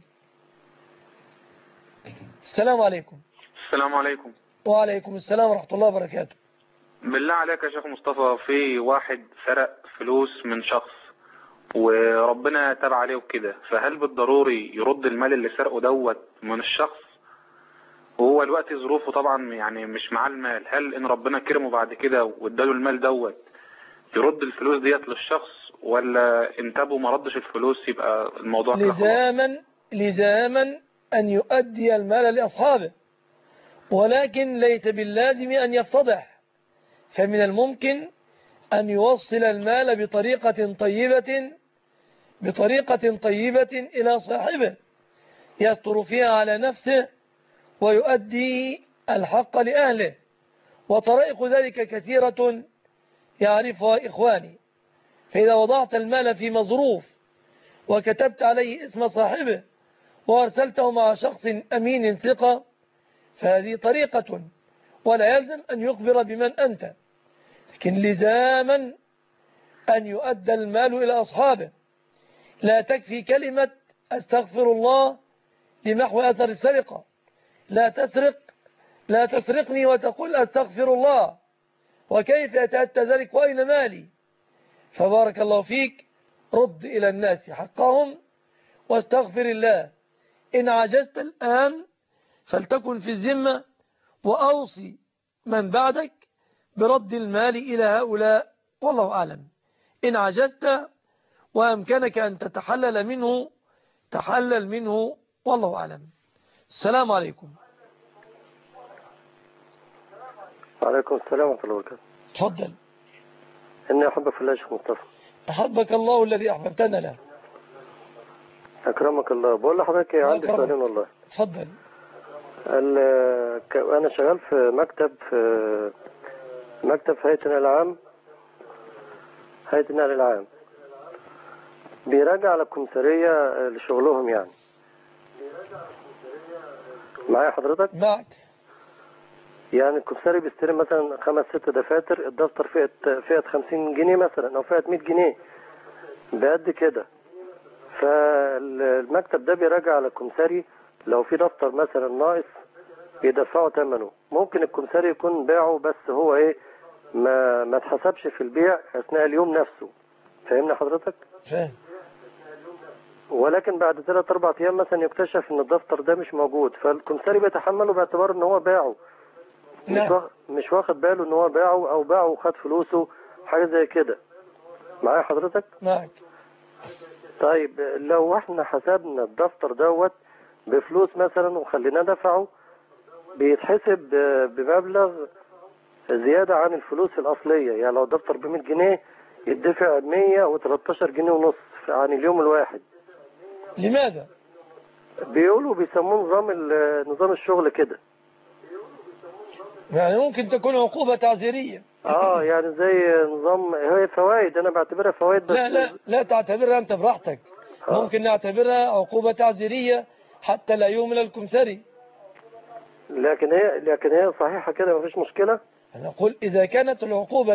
السلام عليكم. السلام عليكم. وعليكم السلام ورحمة الله وبركاته. بالله عليك يا شيخ مصطفى، في واحد سرق فلوس من شخص وربنا تاب عليه وكده، فهل بالضروري يرد المال اللي سرقه دوت من الشخص؟ وهو الوقت ظروفه طبعا يعني مش معاه المال، هل ان ربنا كرمه بعد كده واداله المال دوت يرد الفلوس ديت للشخص، ولا ان تابه ما ردش الفلوس يبقى الموضوع لزاما أن يؤدي المال لأصحابه، ولكن ليس باللازم أن يفتضح. فمن الممكن أن يوصل المال بطريقة طيبة إلى صاحبه يستر فيها على نفسه ويؤدي الحق لأهله، وطرائق ذلك كثيرة يعرفها إخواني. فإذا وضعت المال في مظروف وكتبت عليه اسم صاحبه وأرسلته مع شخص أمين ثقة فهذه طريقة، ولا يلزم أن يخبر بمن أنت، لكن لزاما أن يؤدى المال إلى أصحابه. لا تكفي كلمة أستغفر الله لمحو أثر السرقة. لا تسرقني وتقول أستغفر الله، وكيف يتأتى ذلك وأين مالي؟ فبارك الله فيك، رد إلى الناس حقهم واستغفر الله. إن عجزت الآن فلتكن في الذمة، وأوصي من بعدك برد المال إلى هؤلاء، والله أعلم. إن عجزت وأمكنك أن تتحلل منه تحلل منه، والله أعلم. السلام عليكم. وعليكم السلام ورحمة الله وبركاته. تفضل. إني أحبك في الله يا شيخ مصطفى. أحبك الله الذي أحببتنا له. أكرمك الله. بقول لحضرتك عندي سؤالين والله. تفضل. أنا شغال في مكتب في هيئة النقل العام بيراجع على الكمثرية لشغلهم يعني. معايا حضرتك؟ معك. يعني الكمثري بيستلم مثلا 5-6 دفاتر، الدفتر فئة 50 جنيه مثلا أو فئة 100 جنيه بقد كده. فالمكتب ده بيراجع على الكمثري لو في دفتر مثلا ناقص بيدفعوا ثمنه. ممكن الكمثري يكون باعه بس هو ما اتحسبش في البيع اثناء اليوم نفسه. فاهمني حضرتك؟ فاهم. ولكن بعد 3-4 ايام مثلا يكتشف ان الدفتر ده مش موجود، فالكمثري بيتحمله باعتبار ان هو باعه. مش واخد باله ان هو باعه او باعه وخد فلوسه، حاجه زي كده. معايا حضرتك؟ معك. طيب لو احنا حسبنا الدفتر دوت بفلوس مثلا وخليناه دفعه، بيتحسب بمبلغ زيادة عن الفلوس الأصلية. يعني لو الدفتر ب100 جنيه يدفع 113 جنيه ونص عن اليوم الواحد. لماذا؟ بيقولوا بيسموه نظام الشغل كده. يعني ممكن تكون عقوبة تعزيرية. يعني زي نظام، هي فوائد، أنا بعتبرها فوائد بس. لا تعتبرها أنت براحتك. ممكن نعتبرها عقوبة تعزيرية حتى لا يهمل الكمثري. لكن هي صحيحة كده، مفيش مشكلة. نقول إذا كانت العقوبة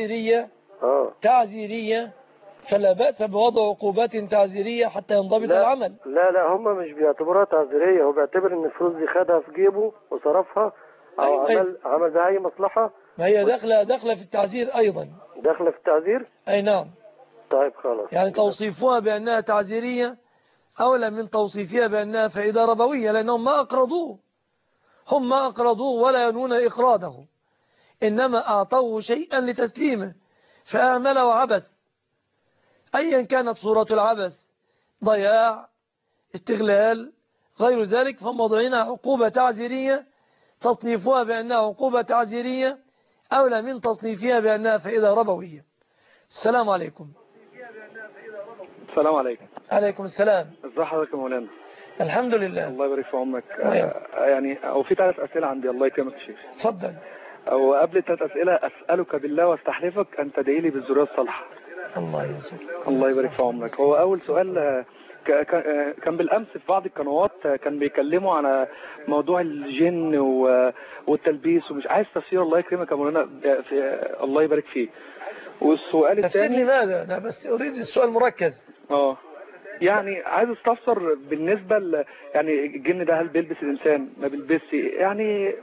تعزيرية فلا بأس بوضع عقوبات تعزيرية حتى ينضبط العمل. لا هم مش بيعتبروها تعزيرية، هو بيعتبر ان الفلوس دي خدها في جيبه وصرفها او عمل بها اي مصلحة. ما هي داخلة في التعزير ايضا. داخلة في التعزير؟ اي نعم. طيب خلاص. يعني توصيفها بأنها تعزيرية أولى من توصيفها بأنها فائدة ربوية، لأنهم ما أقرضوه، هم ما أقرضوه ولا ينون إقراضه، إنما أعطوه شيئا لتسليمه فآمل وعبث، أيا كانت صورة العبث، ضياع، استغلال، غير ذلك، فهم وضعنا عقوبة تعزيرية تصنيفها بأنها عقوبة تعزيرية أولى من تصنيفها بأنها فائدة ربوية. السلام عليكم. السلام عليكم. عليكم السلام. ازي حضرتك يا مولانا؟ الحمد لله. الله يبارك في عمرك. يعني او في 3 اسئله عندي. الله يكرمك يا شيخ. اتفضل. او قبل 3 اسئله اسالك بالله واستحلفك ان تدعي لي بالذريه الصالحه. الله يسلمك. الله يبارك في عمرك. هو اول سؤال كان بالامس في بعض القنوات كان بيكلموا عن موضوع الجن والتلبيس، ومش عايز تفسير. الله يكرمك يا مولانا، الله يبارك فيك. والسؤال الثاني تفسير لماذا؟ أنا بس أريد السؤال مركز. يعني عايز استفسر بالنسبة يعني الجن ده هل بيلبس الإنسان ما بيلبسش يعني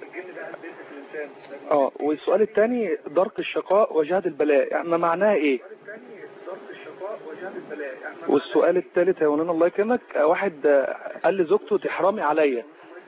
والسؤال الثاني درك الشقاء وجهد البلاء، يعني ما معناها ايه؟ والسؤال الثالث يا مولانا الله يكرمك، واحد قال لزوجته تحرمي عليا.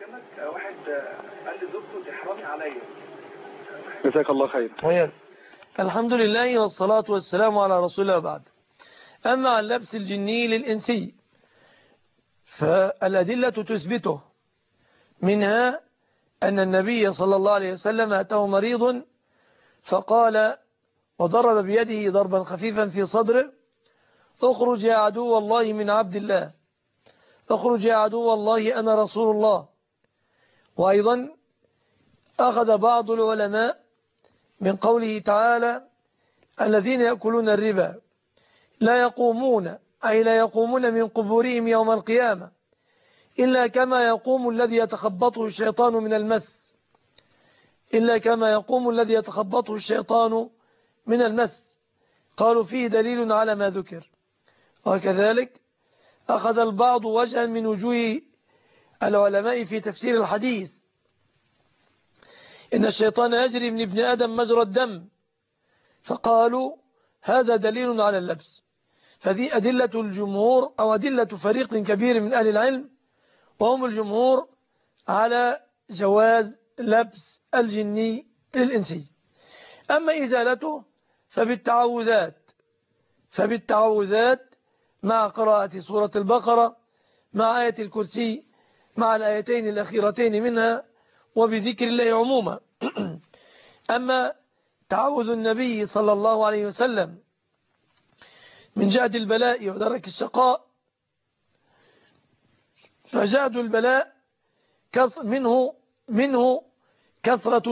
جزاك الله خير. الحمد لله والصلاة والسلام على رسول الله بعد. أما عن لبس الجني للإنسي فالأدلة تثبته، منها أن النبي صلى الله عليه وسلم أتاه مريض فقال وضرب بيده ضربا خفيفا في صدره: اخرج يا عدو الله من عبد الله، اخرج يا عدو الله أنا رسول الله. وأيضا أخذ بعض العلماء من قوله تعالى: الذين يأكلون الربا لا يقومون، أي لا يقومون من قبورهم يوم القيامة إلا كما يقوم الذي يتخبطه الشيطان من المس، إلا كما يقوم الذي يتخبطه الشيطان من المس. قالوا فيه دليل على ما ذكر. وكذلك أخذ البعض وجها من وجوه العلماء في تفسير الحديث: إن الشيطان يجري من ابن آدم مجرى الدم، فقالوا هذا دليل على اللبس. فذي أدلة الجمهور أو أدلة فريق كبير من أهل العلم، وهم الجمهور على جواز لبس الجني للإنسي. أما إزالته فبالتعوذات مع قراءة سورة البقرة مع آية الكرسي مع الآيتين الأخيرتين منها وبذكر الله عموما. أما تعوذ النبي صلى الله عليه وسلم من جهد البلاء ودرك الشقاء، فجهد البلاء منه كثرة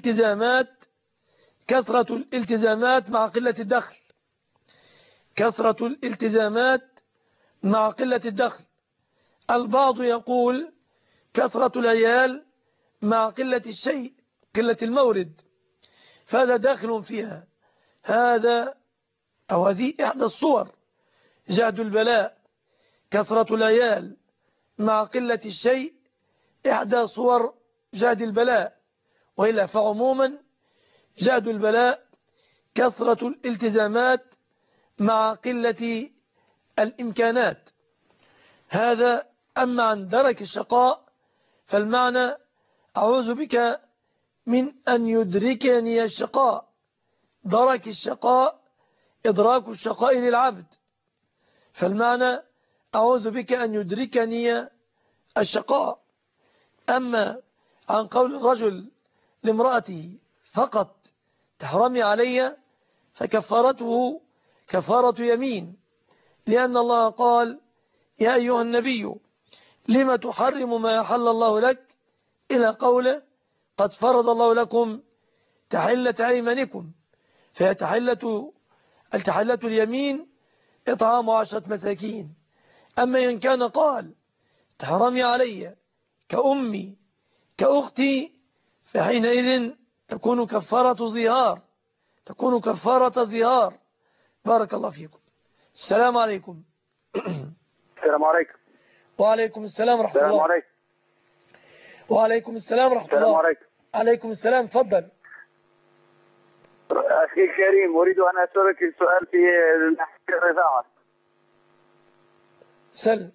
الالتزامات مع قلة الدخل، كثرة الالتزامات مع قلة الدخل. البعض يقول كثرة العيال مع قلة الشيء، قلة المورد، فهذا داخل فيها. هذا أو هذه إحدى الصور، جهد البلاء، كثرة العيال مع قلة الشيء، إحدى صور جهد البلاء. وإلا فعموما جهد البلاء كثرة الالتزامات مع قلة الإمكانات. هذا. أما عن درك الشقاء فالمعنى أعوذ بك من أن يدركني الشقاء. درك الشقاء إدراك الشقاء للعبد، فالمعنى أعوذ بك أن يدركني الشقاء. أما عن قول الرجل لامرأته فقط تحرمي علي فكفارته كفارة يمين، لأن الله قال: يا أيها النبي لما تحرم ما يحل الله لك، إلى قوله: قد فرض الله لكم تحلة أيمانكم. فيتحلة اليمين إطعام 10 مساكين. أما إن كان قال تحرمي علي كأمي كأختي، فحينئذ تكون كفارة ظهار، تكون كفارة ظهار. بارك الله فيكم. السلام عليكم. السلام عليكم. وعليكم السلام ورحمة الله. السلام عليكم. وعليكم السلام ورحمة الله. السلام عليكم. عليكم السلام. تفضل. أخي الكريم، أريد أن أسألك السؤال في الرضاعة. سل.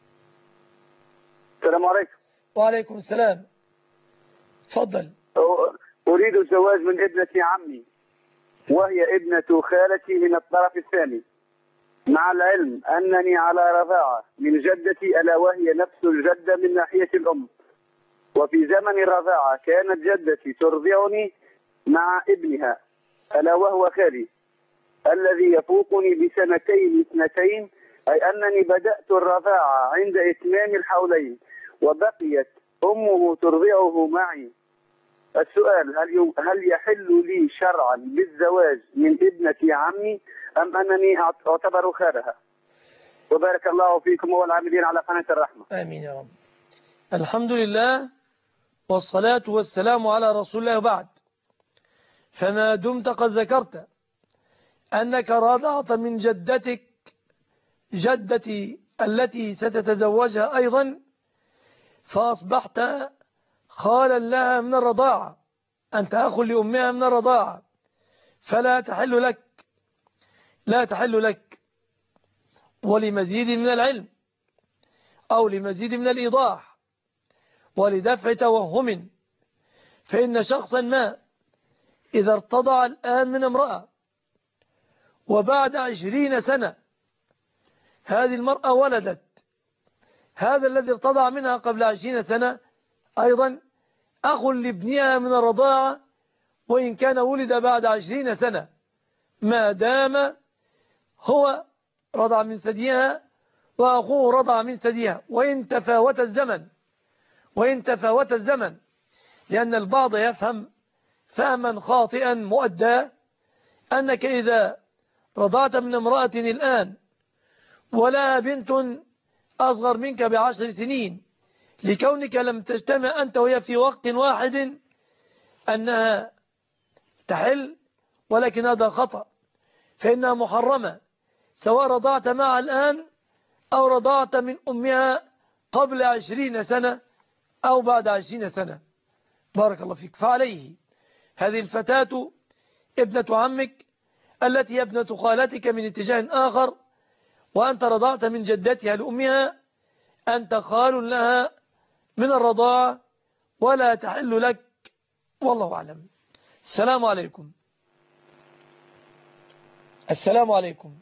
السلام عليكم. وعليكم السلام. تفضل. أريد الزواج من ابنة عمي، وهي ابنة خالتي من الطرف الثاني، مع العلم أنني على رضاعة من جدتي، ألا وهي نفس الجدة من ناحية الأم. وفي زمن الرضاعة كانت جدتي ترضعني مع ابنها، ألا وهو خالي، الذي يفوقني بسنتين اثنتين، أي أنني بدأت الرضاعة عند إتمام الحولين، وبقيت أمه ترضعه معي. السؤال: هل يحل لي شرعا بالزواج من ابنة عمي، أم أنني أعتبر خالها؟ وبارك الله فيكم والعاملين على قناة الرحمة. آمين يا رب. الحمد لله والصلاة والسلام على رسول الله. وبعد، فما دمت قد ذكرت أنك رضعت من جدتك، جدتي التي ستتزوجها أيضا، فأصبحت خالا لها من الرضاعة، أنت أخ لأمها من الرضاعة، فلا تحل لك، لا تحل لك. ولمزيد من العلم أو لمزيد من الإيضاح ولدفع توهم، فإن شخصا ما إذا ارتضع الآن من امرأة، وبعد 20 سنة هذه المرأة ولدت، هذا الذي ارتضع منها قبل 20 سنة أيضا أخ لابنها من الرضاعة، وإن كان ولد بعد 20 سنة، ما دام هو رضع من ثديها وأخوه رضع من ثديها، وإن تفاوت الزمن، لأن البعض يفهم فهما خاطئا مؤدى أنك إذا رضعت من امرأة الآن ولا بنت أصغر منك ب10 سنين، لكونك لم تجتمع أنت وهي في وقت واحد، أنها تحل، ولكن هذا خطأ، فإنها محرمة، سواء رضعت معها الآن أو رضعت من أمها قبل 20 سنة أو بعد 20 سنة. بارك الله فيك. فعليه هذه الفتاة ابنة عمك التي هي ابنة خالتك من اتجاه آخر، وأنت رضعت من جدتها لأمها، أنت خال لها من الرضاعة ولا تحل لك، والله أعلم. السلام عليكم. السلام عليكم.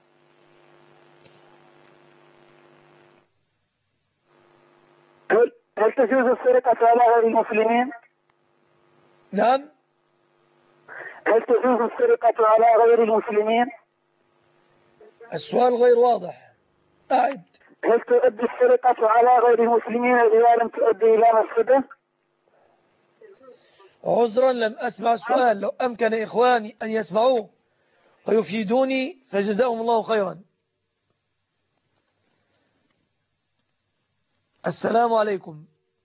هل تجوز السرقة على غير المسلمين؟ نعم. هل تجوز السرقة على غير المسلمين؟ السؤال غير واضح، أعد. هل تؤدي السرقة على غير المسلمين إذا لم تؤدي إلى مفسدة؟ عذرا لم أسمع السؤال، لو أمكن إخواني أن يسمعوه ويفيدوني فجزاهم الله خيرا. السلام عليكم.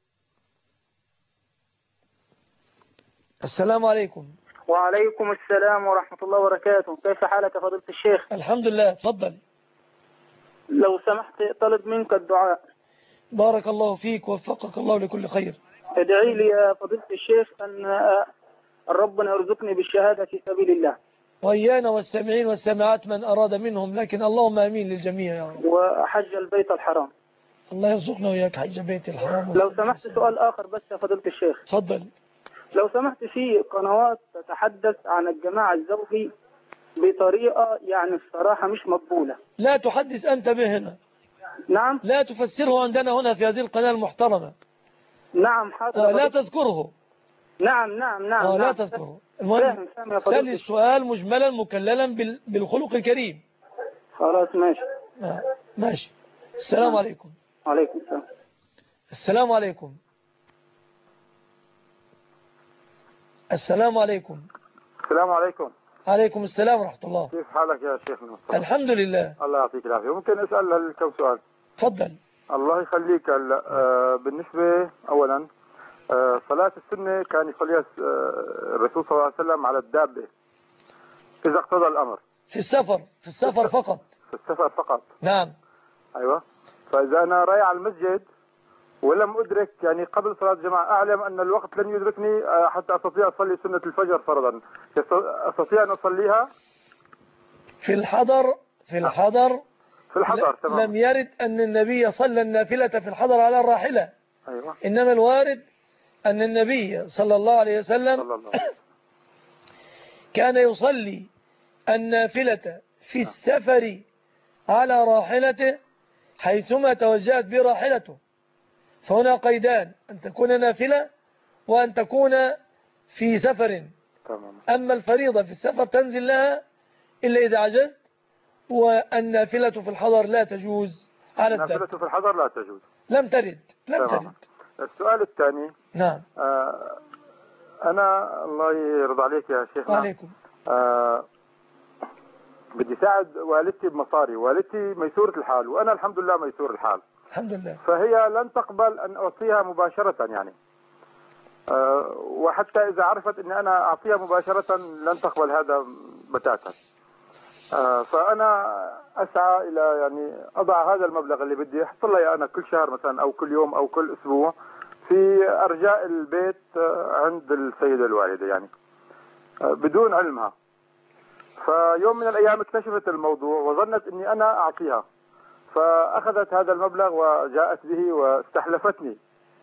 السلام عليكم. وعليكم السلام ورحمة الله وبركاته. كيف حالك فضيلة الشيخ؟ الحمد لله. تفضل. لو سمحت طلب منك الدعاء. بارك الله فيك ووفقك الله لكل خير. ادعي لي يا فضيلة الشيخ أن ربنا يرزقني بالشهادة في سبيل الله، وإيانا والسامعين والسامعات من أراد منهم، لكن اللهم آمين للجميع يا رب. وحج البيت الحرام. الله يرزقنا وإياك حج بيت الحرام. لو سمحت سؤال آخر بس يا فضيلة الشيخ. تفضل. لو سمحت، في قنوات تتحدث عن الجماع الزوجي بطريقة يعني الصراحة مش مقبولة. لا تحدث أنت به هنا. نعم. لا تفسره عندنا هنا في هذه القناة المحترمة. نعم حاضر. لا صلاة السنة كان يصليها الرسول صلى الله عليه وسلم على الدابة إذا اقتضى الأمر. في السفر فقط. في السفر فقط. نعم. أيوة. فإذا أنا رايح على المسجد ولم أدرك يعني قبل صلاة الجماعة أعلم أن الوقت لن يدركني حتى أستطيع أصلي سنة الفجر فرضا، أستطيع أن أصليها في الحضر تمام. لم يرد أن النبي صلى النافلة في الحضر على الراحلة. أيوة. إنما الوارد أن النبي صلى الله عليه وسلم كان يصلي النافلة في السفر على راحلته حيثما توجهت براحلته. فهنا قيدان، أن تكون نافلة وأن تكون في سفر. أما الفريضة في السفر تنزل لها إلا إذا عجزت، والنافلة في الحضر لا تجوز على الدابة. النافلة في الحضر لا تجوز. لم ترد. السؤال الثاني. نعم. أنا الله يرضى عليك يا شيخنا. وعليكم. بدي ساعد والدتي بمصاري، والدتي ميسورة الحال وأنا الحمد لله ميسور الحال. الحمد لله. فهي لن تقبل أن أعطيها مباشرة يعني. وحتى إذا عرفت أن أنا أعطيها مباشرة لن تقبل هذا بتاتا. فأنا أسعى إلى يعني أضع هذا المبلغ اللي بدي أحط لها أنا كل شهر مثلا أو كل يوم أو كل أسبوع في أرجاء البيت عند السيدة الوالدة يعني بدون علمها. فيوم من الأيام اكتشفت الموضوع وظنت أني أنا أعطيها، فأخذت هذا المبلغ وجاءت به واستحلفتني.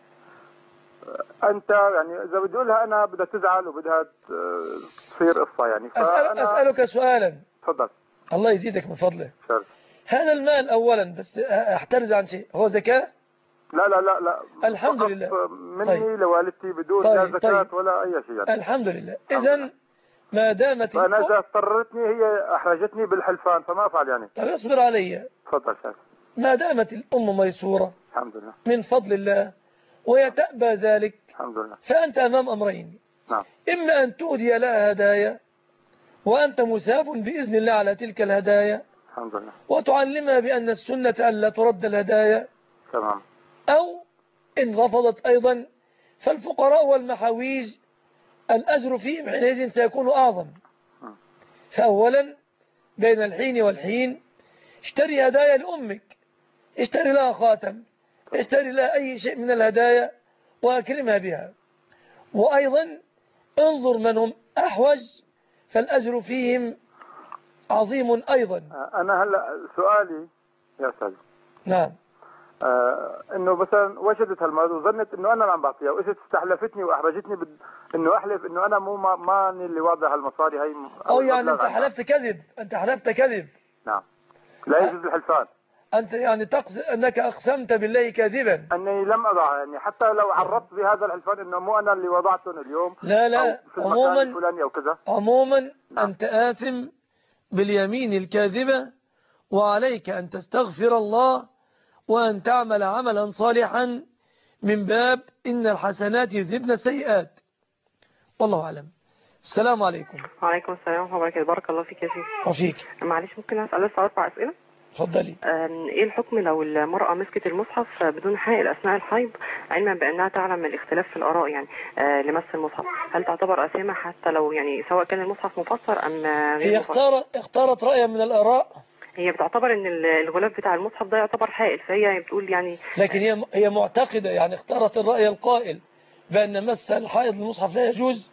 أنت يعني إذا بدي أقولها أنا بدها تزعل وبدها تصير قصة يعني. أسألك سؤالا. تفضل. الله يزيدك من فضله. شرف. هذا المال أولا بس أحترز عن شيء، هو زكاة؟ لا الحمد لله. مني لوالدتي بدون لا زكاة ولا أي شيء يعني. الحمد لله. إذن ما دامت فأنا إذا اضطرتني هي أحرجتني بالحلفان فما أفعل يعني. طيب اصبر علي. تفضل شرف. ما دامت الأم ميسورة الحمد لله من فضل الله وهي تأبى ذلك الحمد لله، فأنت أمام أمرين. نعم. إما أن تؤدي لها هدايا وأنت مساف بإذن الله على تلك الهدايا الحمد لله، وتعلمها بأن السنة ألا ترد الهدايا، تمام. أو إن رفضت أيضا فالفقراء والمحاويج الأجر فيهم حينئذ سيكون أعظم. فأولا بين الحين والحين اشتري هدايا لأمك، اشتري لها خاتم، اشتري لها أي شيء من الهدايا وأكرمها بها. وأيضا انظر من هم أحوج فالأجر فيهم عظيم أيضا. أنا هلأ سؤالي يا أستاذ، نعم، إنه مثلا وجدت هالمال وظنت إنه أنا اللي عم بعطيها، وإجت استحلفتني وأحرجتني إنه أحلف إنه أنا مو ماني اللي واضع هالمصاري هي. أو يعني أنت حلفت كذب، أنت حلفت كذب. نعم، لا يجوز الحلفان. أنت يعني تقصد أنك أقسمت بالله كاذبا. أني لم أضع، يعني حتى لو عرضت بهذا الحلفان إنه مو أنا اللي وضعتهم اليوم. لا عموما أو كذا. عموما أنت آثم باليمين الكاذبة، وعليك أن تستغفر الله وأن تعمل عملا صالحا من باب إن الحسنات يذهبن السيئات. والله أعلم. السلام عليكم. وعليكم السلام ورحمة الله وبركاته. بارك الله فيك يا شيخ. وفيك. معلش ممكن أسأل 4 أسئلة؟ اتفضلي. ايه الحكم لو المرأة مسكت المصحف بدون حائل اثناء الحيض، علما بانها تعلم الاختلاف في الاراء يعني لمس المصحف، هل تعتبر آثمة حتى لو يعني سواء كان المصحف مفسر ام غير مفسر؟ هي اختارت رأيا من الاراء. هي بتعتبر ان الغلاف بتاع المصحف ده يعتبر حائل، فهي بتقول يعني، لكن هي معتقدة يعني اختارت الرأي القائل بان مس الحائض المصحف لا يجوز.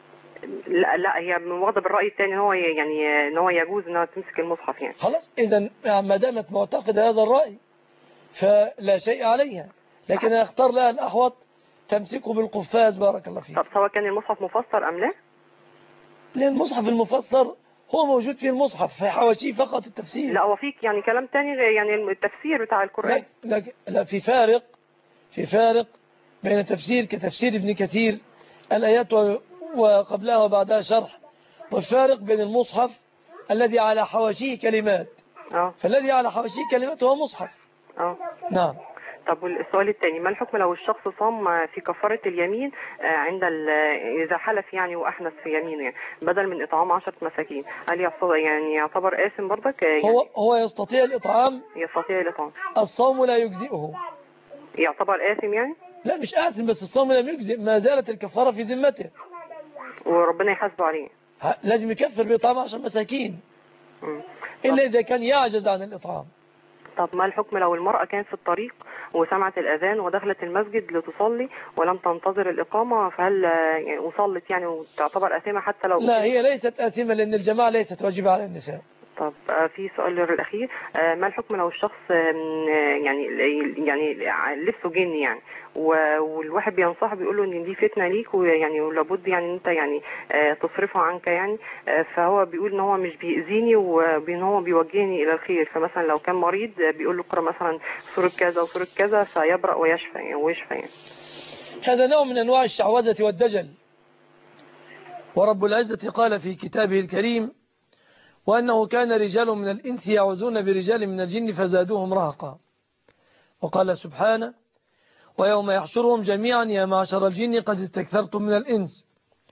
لا هي واخده بالرأي الثاني هو يعني ان هو يجوز انها تمسك المصحف يعني. خلاص اذا ما دامت معتقده هذا الرأي فلا شيء عليها، لكن اختار لها الاحوط تمسكه بالقفاز. بارك الله فيك. طب سواء كان المصحف مفسر ام لا؟ لان المصحف المفسر هو موجود في المصحف، في حواشيه فقط التفسير. لا هو فيك يعني كلام تاني يعني التفسير بتاع القرآن. لا في فارق بين تفسير كتفسير ابن كثير الآيات وقبلها وبعدها شرح، والفارق بين المصحف الذي على حواشيه كلمات. فالذي على حواشيه كلمات هو مصحف. نعم. طب والسؤال الثاني، ما الحكم لو الشخص صام في كفارة اليمين عند إذا حلف يعني وأحنث في يمينه يعني بدل من إطعام 10 مساكين، هل يعتبر آثم برضك؟ يعني هو يستطيع الإطعام. يستطيع الإطعام. الصوم لا يجزئه. يعتبر آثم يعني؟ لا مش آثم، بس الصوم لم يجزئ، ما زالت الكفارة في ذمته وربنا يحاسبه عليه. لازم يكفر بإطعام 10 مساكين إلا إذا كان يعجز عن الإطعام. طب ما الحكم لو المرأة كانت في الطريق وسمعت الأذان ودخلت المسجد لتصلي ولم تنتظر الإقامة، فهل يعني وصلت يعني وتعتبر آثمة حتى لو؟ لا هي ليست آثمة لأن الجماعة ليست واجبة على النساء. طب في سؤال الأخير، ما الحكم لو الشخص يعني لبسه جني يعني والواحد بينصح بيقول له ان دي فتنة ليك ويعني ولابد يعني انت يعني تصرفه عنك يعني، فهو بيقول ان هو مش بيأذيني وان هو بيوجهني الى الخير، فمثلا لو كان مريض بيقول له اقرأ مثلا سورة كذا وسورة كذا فيبرأ ويشفى يعني. هذا نوع من انواع الشعوذة والدجل. ورب العزة قال في كتابه الكريم: وأنه كان رجال من الإنس يعوذون برجال من الجن فزادوهم رهقا. وقال سبحانه: ويوم يحشرهم جميعا يا معشر الجن قد استكثرتم من الإنس.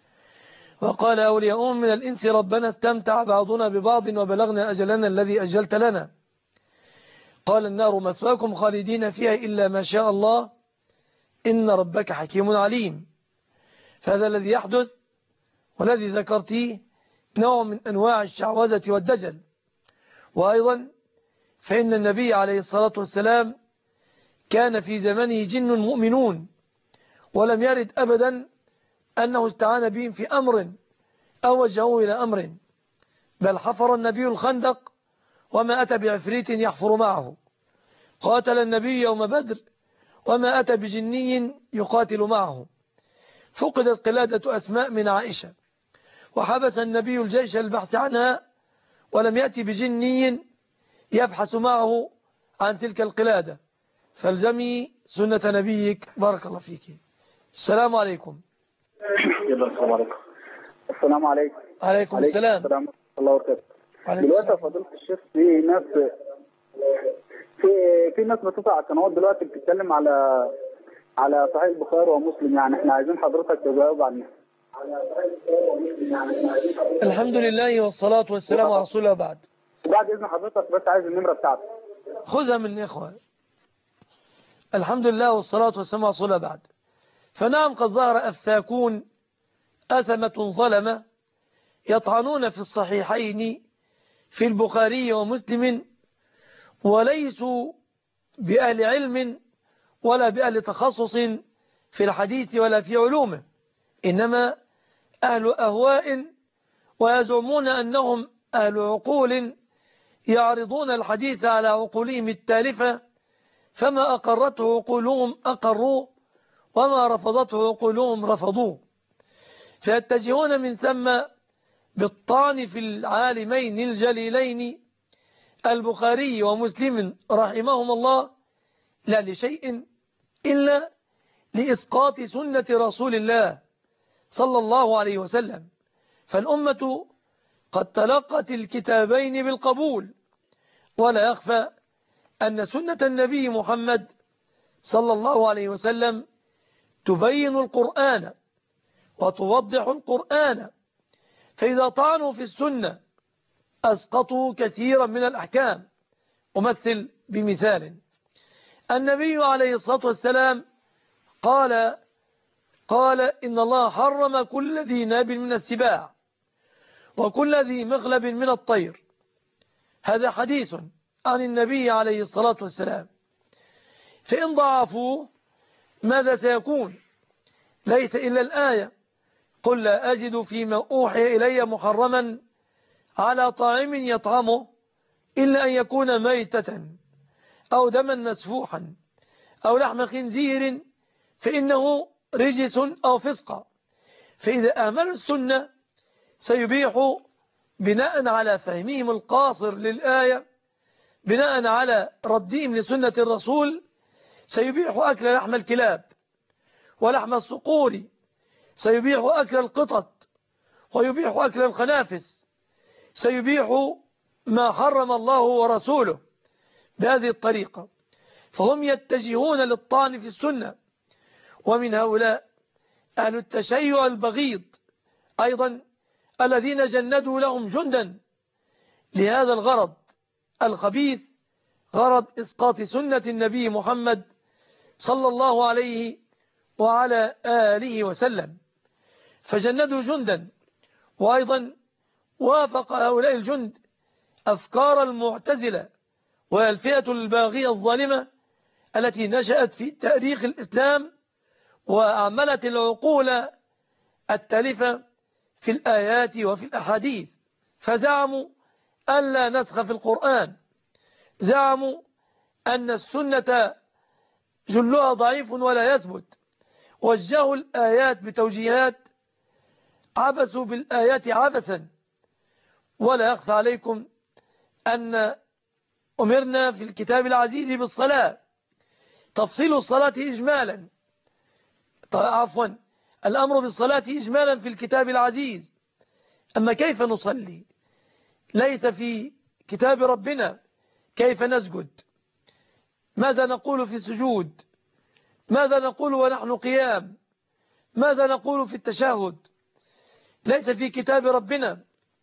وقال أولياؤهم من الإنس ربنا استمتع بعضنا ببعض وبلغنا أجلنا الذي أجلت لنا. قال النار مثواكم خالدين فيها إلا ما شاء الله إن ربك حكيم عليم. فهذا الذي يحدث والذي ذكرتيه نوع من أنواع الشعوذة والدجل. وأيضا فإن النبي عليه الصلاة والسلام كان في زمنه جن مؤمنون ولم يرد أبدا أنه استعان بهم في أمر أو وجهه إلى أمر، بل حفر النبي الخندق وما أتى بعفريت يحفر معه. قاتل النبي يوم بدر وما أتى بجني يقاتل معه. فقدت قلادة أسماء من عائشة وحبس النبي الجيش البحث عنها ولم يأتي بجني يبحث معه عن تلك القلادة. فالزمي سنة نبيك. بارك الله فيك. السلام عليكم. السلام عليكم. السلام عليكم. عليكم السلام. السلام الله وبركاته. دلوقتي يا فضيلة الشيخ في ناس بتطلع على القنوات دلوقتي بتتكلم على صحيح البخاري ومسلم، يعني احنا عايزين حضرتك تجاوب عنها. الحمد لله والصلاة والسلام على رسول الله. بعد إذن حضرتك بس عايز النمرة بتاعتك. خذها من إخوة. الحمد لله والصلاة والسلام على رسول الله. بعد فنعم قد ظهر أفاكون أثمة ظلمة يطعنون في الصحيحين في البخاري ومسلم وليسوا بأهل علم ولا بأهل تخصص في الحديث ولا في علومه، إنما أهل أهواء ويزعمون أنهم أهل عقول يعرضون الحديث على عقولهم التالفة، فما أقرته عقولهم أقروه وما رفضته عقولهم رفضوه، فيتجهون من ثم بالطعن في العالمين الجليلين البخاري ومسلم رحمهم الله، لا لشيء إلا لإسقاط سنة رسول الله صلى الله عليه وسلم. فالأمة قد تلقت الكتابين بالقبول، ولا يخفى أن سنة النبي محمد صلى الله عليه وسلم تبين القرآن وتوضح القرآن، فإذا طعنوا في السنة أسقطوا كثيرا من الأحكام. أمثل بمثال: النبي عليه الصلاة والسلام قال إن الله حرم كل ذي ناب من السباع وكل ذي مغلب من الطير. هذا حديث عن النبي عليه الصلاة والسلام. فإن ضعفوه ماذا سيكون؟ ليس إلا الآية: قل لا أجد فيما أوحي إلي محرما على طاعم يطعمه إلا أن يكون ميتة أو دما مسفوحا أو لحم خنزير فإنه رجس أو فسقا. فإذا آمنوا السنة سيبيح بناء على فهمهم القاصر للآية، بناء على ردهم لسنة الرسول، سيبيح أكل لحم الكلاب ولحم الصقور، سيبيح أكل القطط ويبيح أكل الخنافس، سيبيح ما حرم الله ورسوله بهذه الطريقة. فهم يتجهون للطعن في السنة. ومن هؤلاء أهل التشيع البغيض أيضا الذين جندوا لهم جندا لهذا الغرض الخبيث، غرض إسقاط سنة النبي محمد صلى الله عليه وعلى آله وسلم، فجندوا جندا. وأيضا وافق هؤلاء الجند أفكار المعتزلة والفئة الباغية الظالمة التي نشأت في تاريخ الإسلام وأعملت العقول التالفة في الآيات وفي الأحاديث. فزعموا أن لا نسخ في القرآن، زعموا أن السنة جلها ضعيف ولا يثبت، وجهوا الآيات بتوجيهات، عبثوا بالآيات عبثا. ولا يخفى عليكم أن أمرنا في الكتاب العزيز بالصلاة، تفصيل الصلاة إجمالا، عفوا الأمر بالصلاة إجمالا في الكتاب العزيز. أما كيف نصلي ليس في كتاب ربنا. كيف نسجد، ماذا نقول في السجود، ماذا نقول ونحن قيام، ماذا نقول في التشهد، ليس في كتاب ربنا.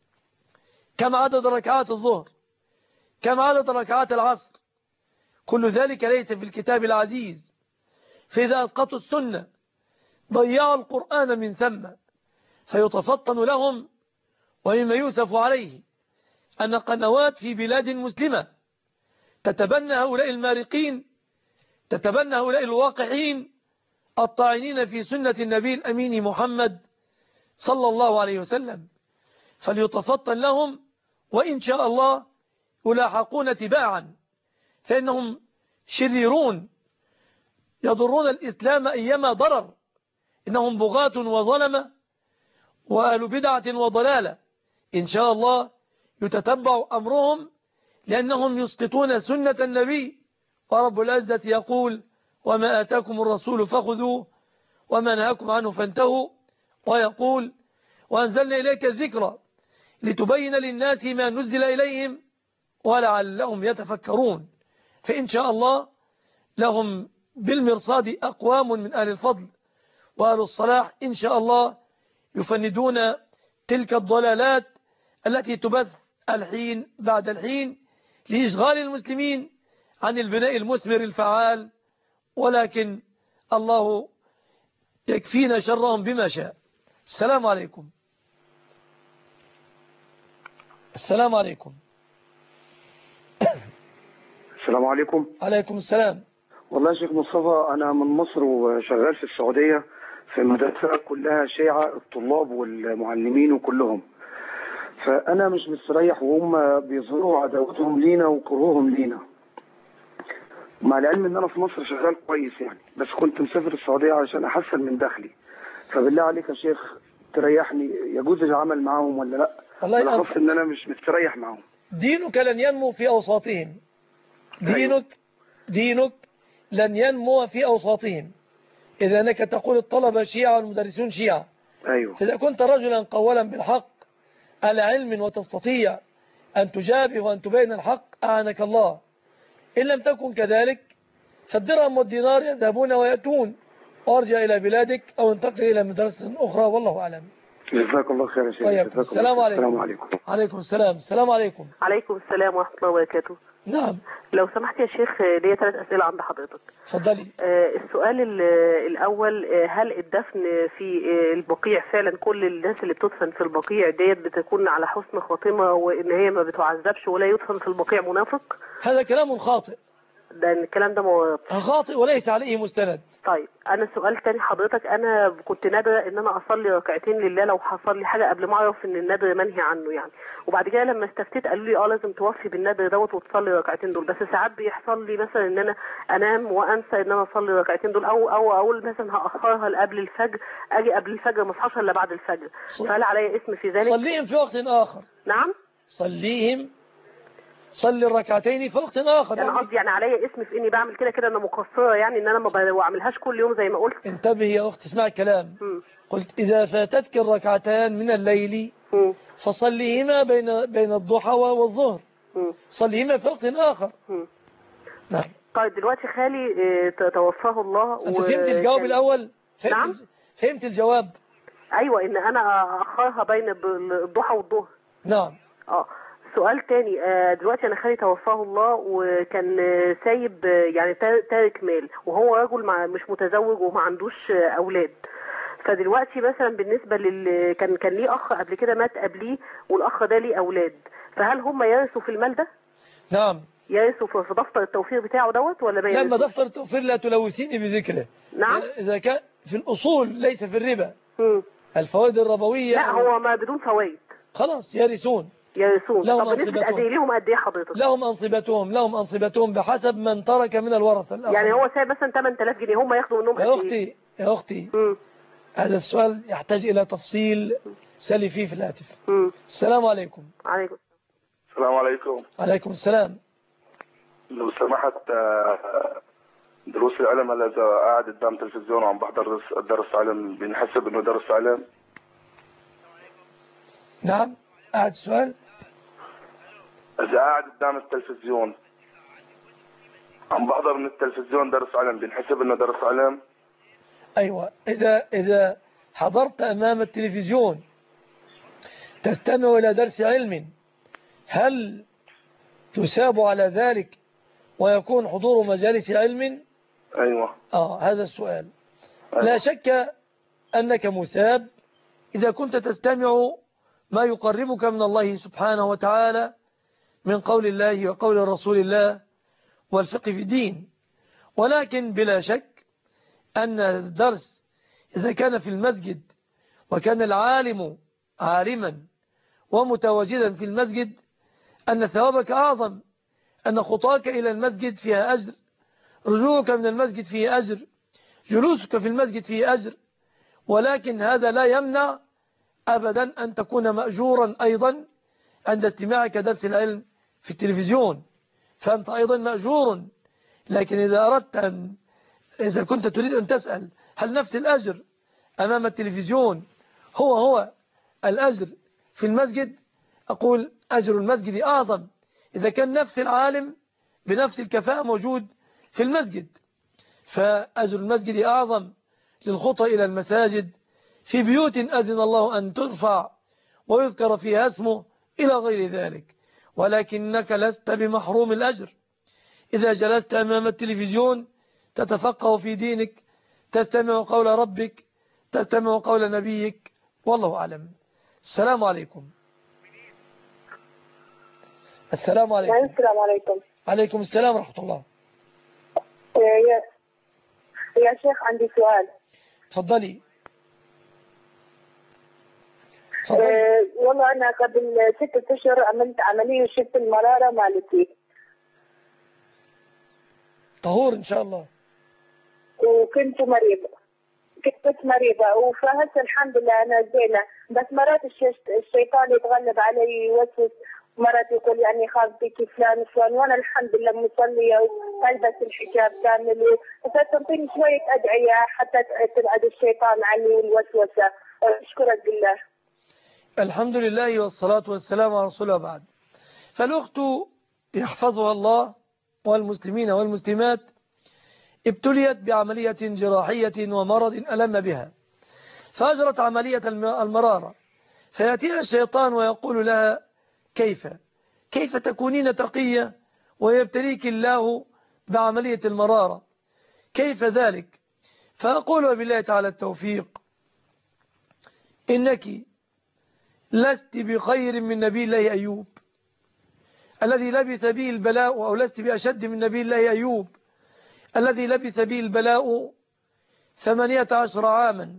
كم عدد ركعات الظهر، كم عدد ركعات العصر، كل ذلك ليس في الكتاب العزيز. فإذا أسقطوا السنة ضيعوا القرآن من ثم. فيتفطن لهم. ومما يوسف عليه أن قنوات في بلاد مسلمة تتبنى هؤلاء المارقين، تتبنى هؤلاء الواقعين الطاعنين في سنة النبي الأمين محمد صلى الله عليه وسلم. فليتفطن لهم، وإن شاء الله يلاحقون تباعا، فإنهم شريرون يضرون الإسلام أيما ضرر. إنهم بغاة وظلمة وأهل بدعة وضلالة. إن شاء الله يتتبع أمرهم، لأنهم يسقطون سنة النبي. ورب العزة يقول: وما آتاكم الرسول فخذوه وما نهاكم عنه فانتهوا. ويقول: وأنزلنا إليك الذكر لتبين للناس ما نزل إليهم ولعلهم يتفكرون. فإن شاء الله لهم بالمرصاد أقوام من أهل الفضل وأهل الصلاح إن شاء الله يفندون تلك الضلالات التي تبث الحين بعد الحين لإشغال المسلمين عن البناء المثمر الفعال. ولكن الله يكفينا شرهم بما شاء. السلام عليكم. السلام عليكم. السلام عليكم. عليكم السلام. والله يا شيخ مصطفى، أنا من مصر وشغال في السعودية في مدرسة كلها شيعة، الطلاب والمعلمين وكلهم. فأنا مش مستريح وهم بيظهروا عداوتهم لينا وكروههم لينا، مع العلم ان انا في مصر شغال كويس يعني، بس كنت مسافر السعودية علشان احسن من دخلي. فبالله عليك يا شيخ تريحني، يجوز العمل معاهم ولا لا؟ بالأخص ان انا مش مستريح معاهم. دينك لن ينمو في اوساطهم. دينك لن ينمو في اوساطهم اذا انك تقول الطلبة شيعة والمدرسون شيعة. ايوه. فاذا كنت رجلا قولا بالحق على علم وتستطيع ان تجابه وان تبين الحق اعانك الله. إن لم تكن كذلك فالدرهم والدينار يذهبون ويأتون. وارجع إلى بلادك أو انتقل إلى مدرسة أخرى والله أعلم. جزاك الله خير يا شيخ. طيب. السلام عليكم. السلام عليكم. عليكم السلام. السلام عليكم. عليكم السلام ورحمة الله وبركاته. نعم. لو سمحت يا شيخ ليا 3 أسئلة عند حضرتك. اتفضلي. السؤال الأول، هل الدفن في البقيع فعلا كل الناس اللي بتدفن في البقيع ديت بتكون على حسن خاتمة وإن هي ما بتعذبش ولا يدفن في البقيع منافق؟ هذا كلام خاطئ. ده الكلام ده خاطئ وليس عليه مستند. طيب انا سؤال تاني حضرتك، انا كنت نادرة ان انا اصلي ركعتين لله لو حصل لي حاجه قبل ما اعرف ان النادر منهي عنه يعني، وبعد كده لما استفتيت قالوا لي لازم توفي بالنادر دوت وتصلي ركعتين دول. بس ساعات بيحصل لي مثلا ان انا انام وانسى ان انا اصلي ركعتين دول، او اقول مثلا هاخرها لقبل الفجر، اجي قبل الفجر ما اصحاش الا بعد الفجر. فهل عليا اسم في ذلك؟ صليهم في وقت اخر. نعم. صلي الركعتين في وقت اخر. انا قصدي يعني عليا اسم في اني بعمل كده انا مقصره يعني، ان انا ما بعملهاش كل يوم زي ما قلت. انتبهي يا اخت، اسمعي الكلام. قلت اذا فاتتك الركعتان من الليل فصليهما بين الضحى والظهر. صليهما في وقت اخر. نعم. طيب دلوقتي خالي توفاه الله. انت فهمت الجواب الاول؟ نعم. فهمت الجواب؟ ايوه، ان انا اخرها بين الضحى والظهر. نعم. سؤال تاني، دلوقتي انا خالي توفاه الله وكان سايب يعني تارك مال، وهو رجل مش متزوج وما عندوش اولاد. فدلوقتي مثلا بالنسبه كان ليه اخ قبل كده مات قبليه، والاخ ده ليه اولاد، فهل هم يرثوا في المال ده؟ نعم. يرثوا في دفتر التوفير بتاعه ولا ما لما دفتر التوفير لا تلوثيني بذكره. نعم. اذا كان في الاصول ليس في الربا. الفوائد الربويه لا هو ما بدون فوائد. خلاص يرثون. طب بنسبة قد ايه لهم قد ايه حضرتك؟ لهم انصبتهم بحسب من ترك من الورثه. يعني هو سايب مثلا 8000 جنيه، هم ياخدوا منهم قد ايه؟ يا اختي هذا السؤال يحتاج الى تفصيل سلي فيه في الهاتف. السلام عليكم. عليكم السلام عليكم. عليكم السلام. لو سمحت، دروس العلم هلا اذا قاعد قدام تلفزيون وعم بحضر درس علم بينحسب انه درس علم؟ نعم. قاعد السؤال. اذا قاعد قدام التلفزيون عم بحضر من التلفزيون درس علم بينحسب انه درس علم؟ ايوه، اذا حضرت امام التلفزيون تستمع الى درس علم هل تساب على ذلك ويكون حضور مجالس علم؟ ايوه. هذا السؤال. أيوة. لا شك انك مثاب اذا كنت تستمع ما يقربك من الله سبحانه وتعالى من قول الله وقول رسول الله والفقه في الدين. ولكن بلا شك أن الدرس إذا كان في المسجد وكان العالم عالما ومتواجدا في المسجد أن ثوابك أعظم، أن خطاك إلى المسجد فيها أجر، رجوعك من المسجد فيه أجر، جلوسك في المسجد فيه أجر. ولكن هذا لا يمنع أبدا أن تكون مأجورا أيضا عند استماعك درس العلم في التلفزيون، فأنت أيضا مأجور. لكن إذا كنت تريد أن تسأل هل نفس الأجر أمام التلفزيون هو الأجر في المسجد، أقول أجر المسجد أعظم إذا كان نفس العالم بنفس الكفاءة موجود في المسجد. فأجر المسجد أعظم للخطى إلى المساجد في بيوت أذن الله أن ترفع ويذكر فيها اسمه إلى غير ذلك. ولكنك لست بمحروم الأجر إذا جلست أمام التلفزيون تتفقه في دينك، تستمع قول ربك، تستمع قول نبيك، والله أعلم. السلام عليكم. السلام عليكم. السلام عليكم. عليكم السلام ورحمة الله. يا شيخ عندي سؤال. تفضلي. والله أنا قبل 6 أشهر عملت عملية وشفت المرارة مالتي. طهور إن شاء الله. وكنت مريضة وفهسه الحمد لله أنا زينة، بس مرات الشيطان يتغلب علي ويوسوس، مرات يقول يعني خاطبك فلان وأنا الحمد لله مصلية وألبس الحجاب كامل، فتعطيني شوية أدعية حتى تبعد الشيطان عني والوسوسة. أشكرك بالله. الحمد لله والصلاة والسلام على رسول الله. بعد فالأخت يحفظها الله والمسلمين والمسلمات ابتليت بعملية جراحية ومرض ألم بها، فأجرت عملية المرارة، فيأتيها الشيطان ويقول لها كيف تكونين تقية ويبتليك الله بعملية المرارة، كيف ذلك؟ فأقول وبالله تعالى التوفيق إنك لست بخير من نبي الله أيوب الذي لبث به البلاء، أو لست بأشد من نبي الله أيوب الذي لبث به البلاء 18 عاما.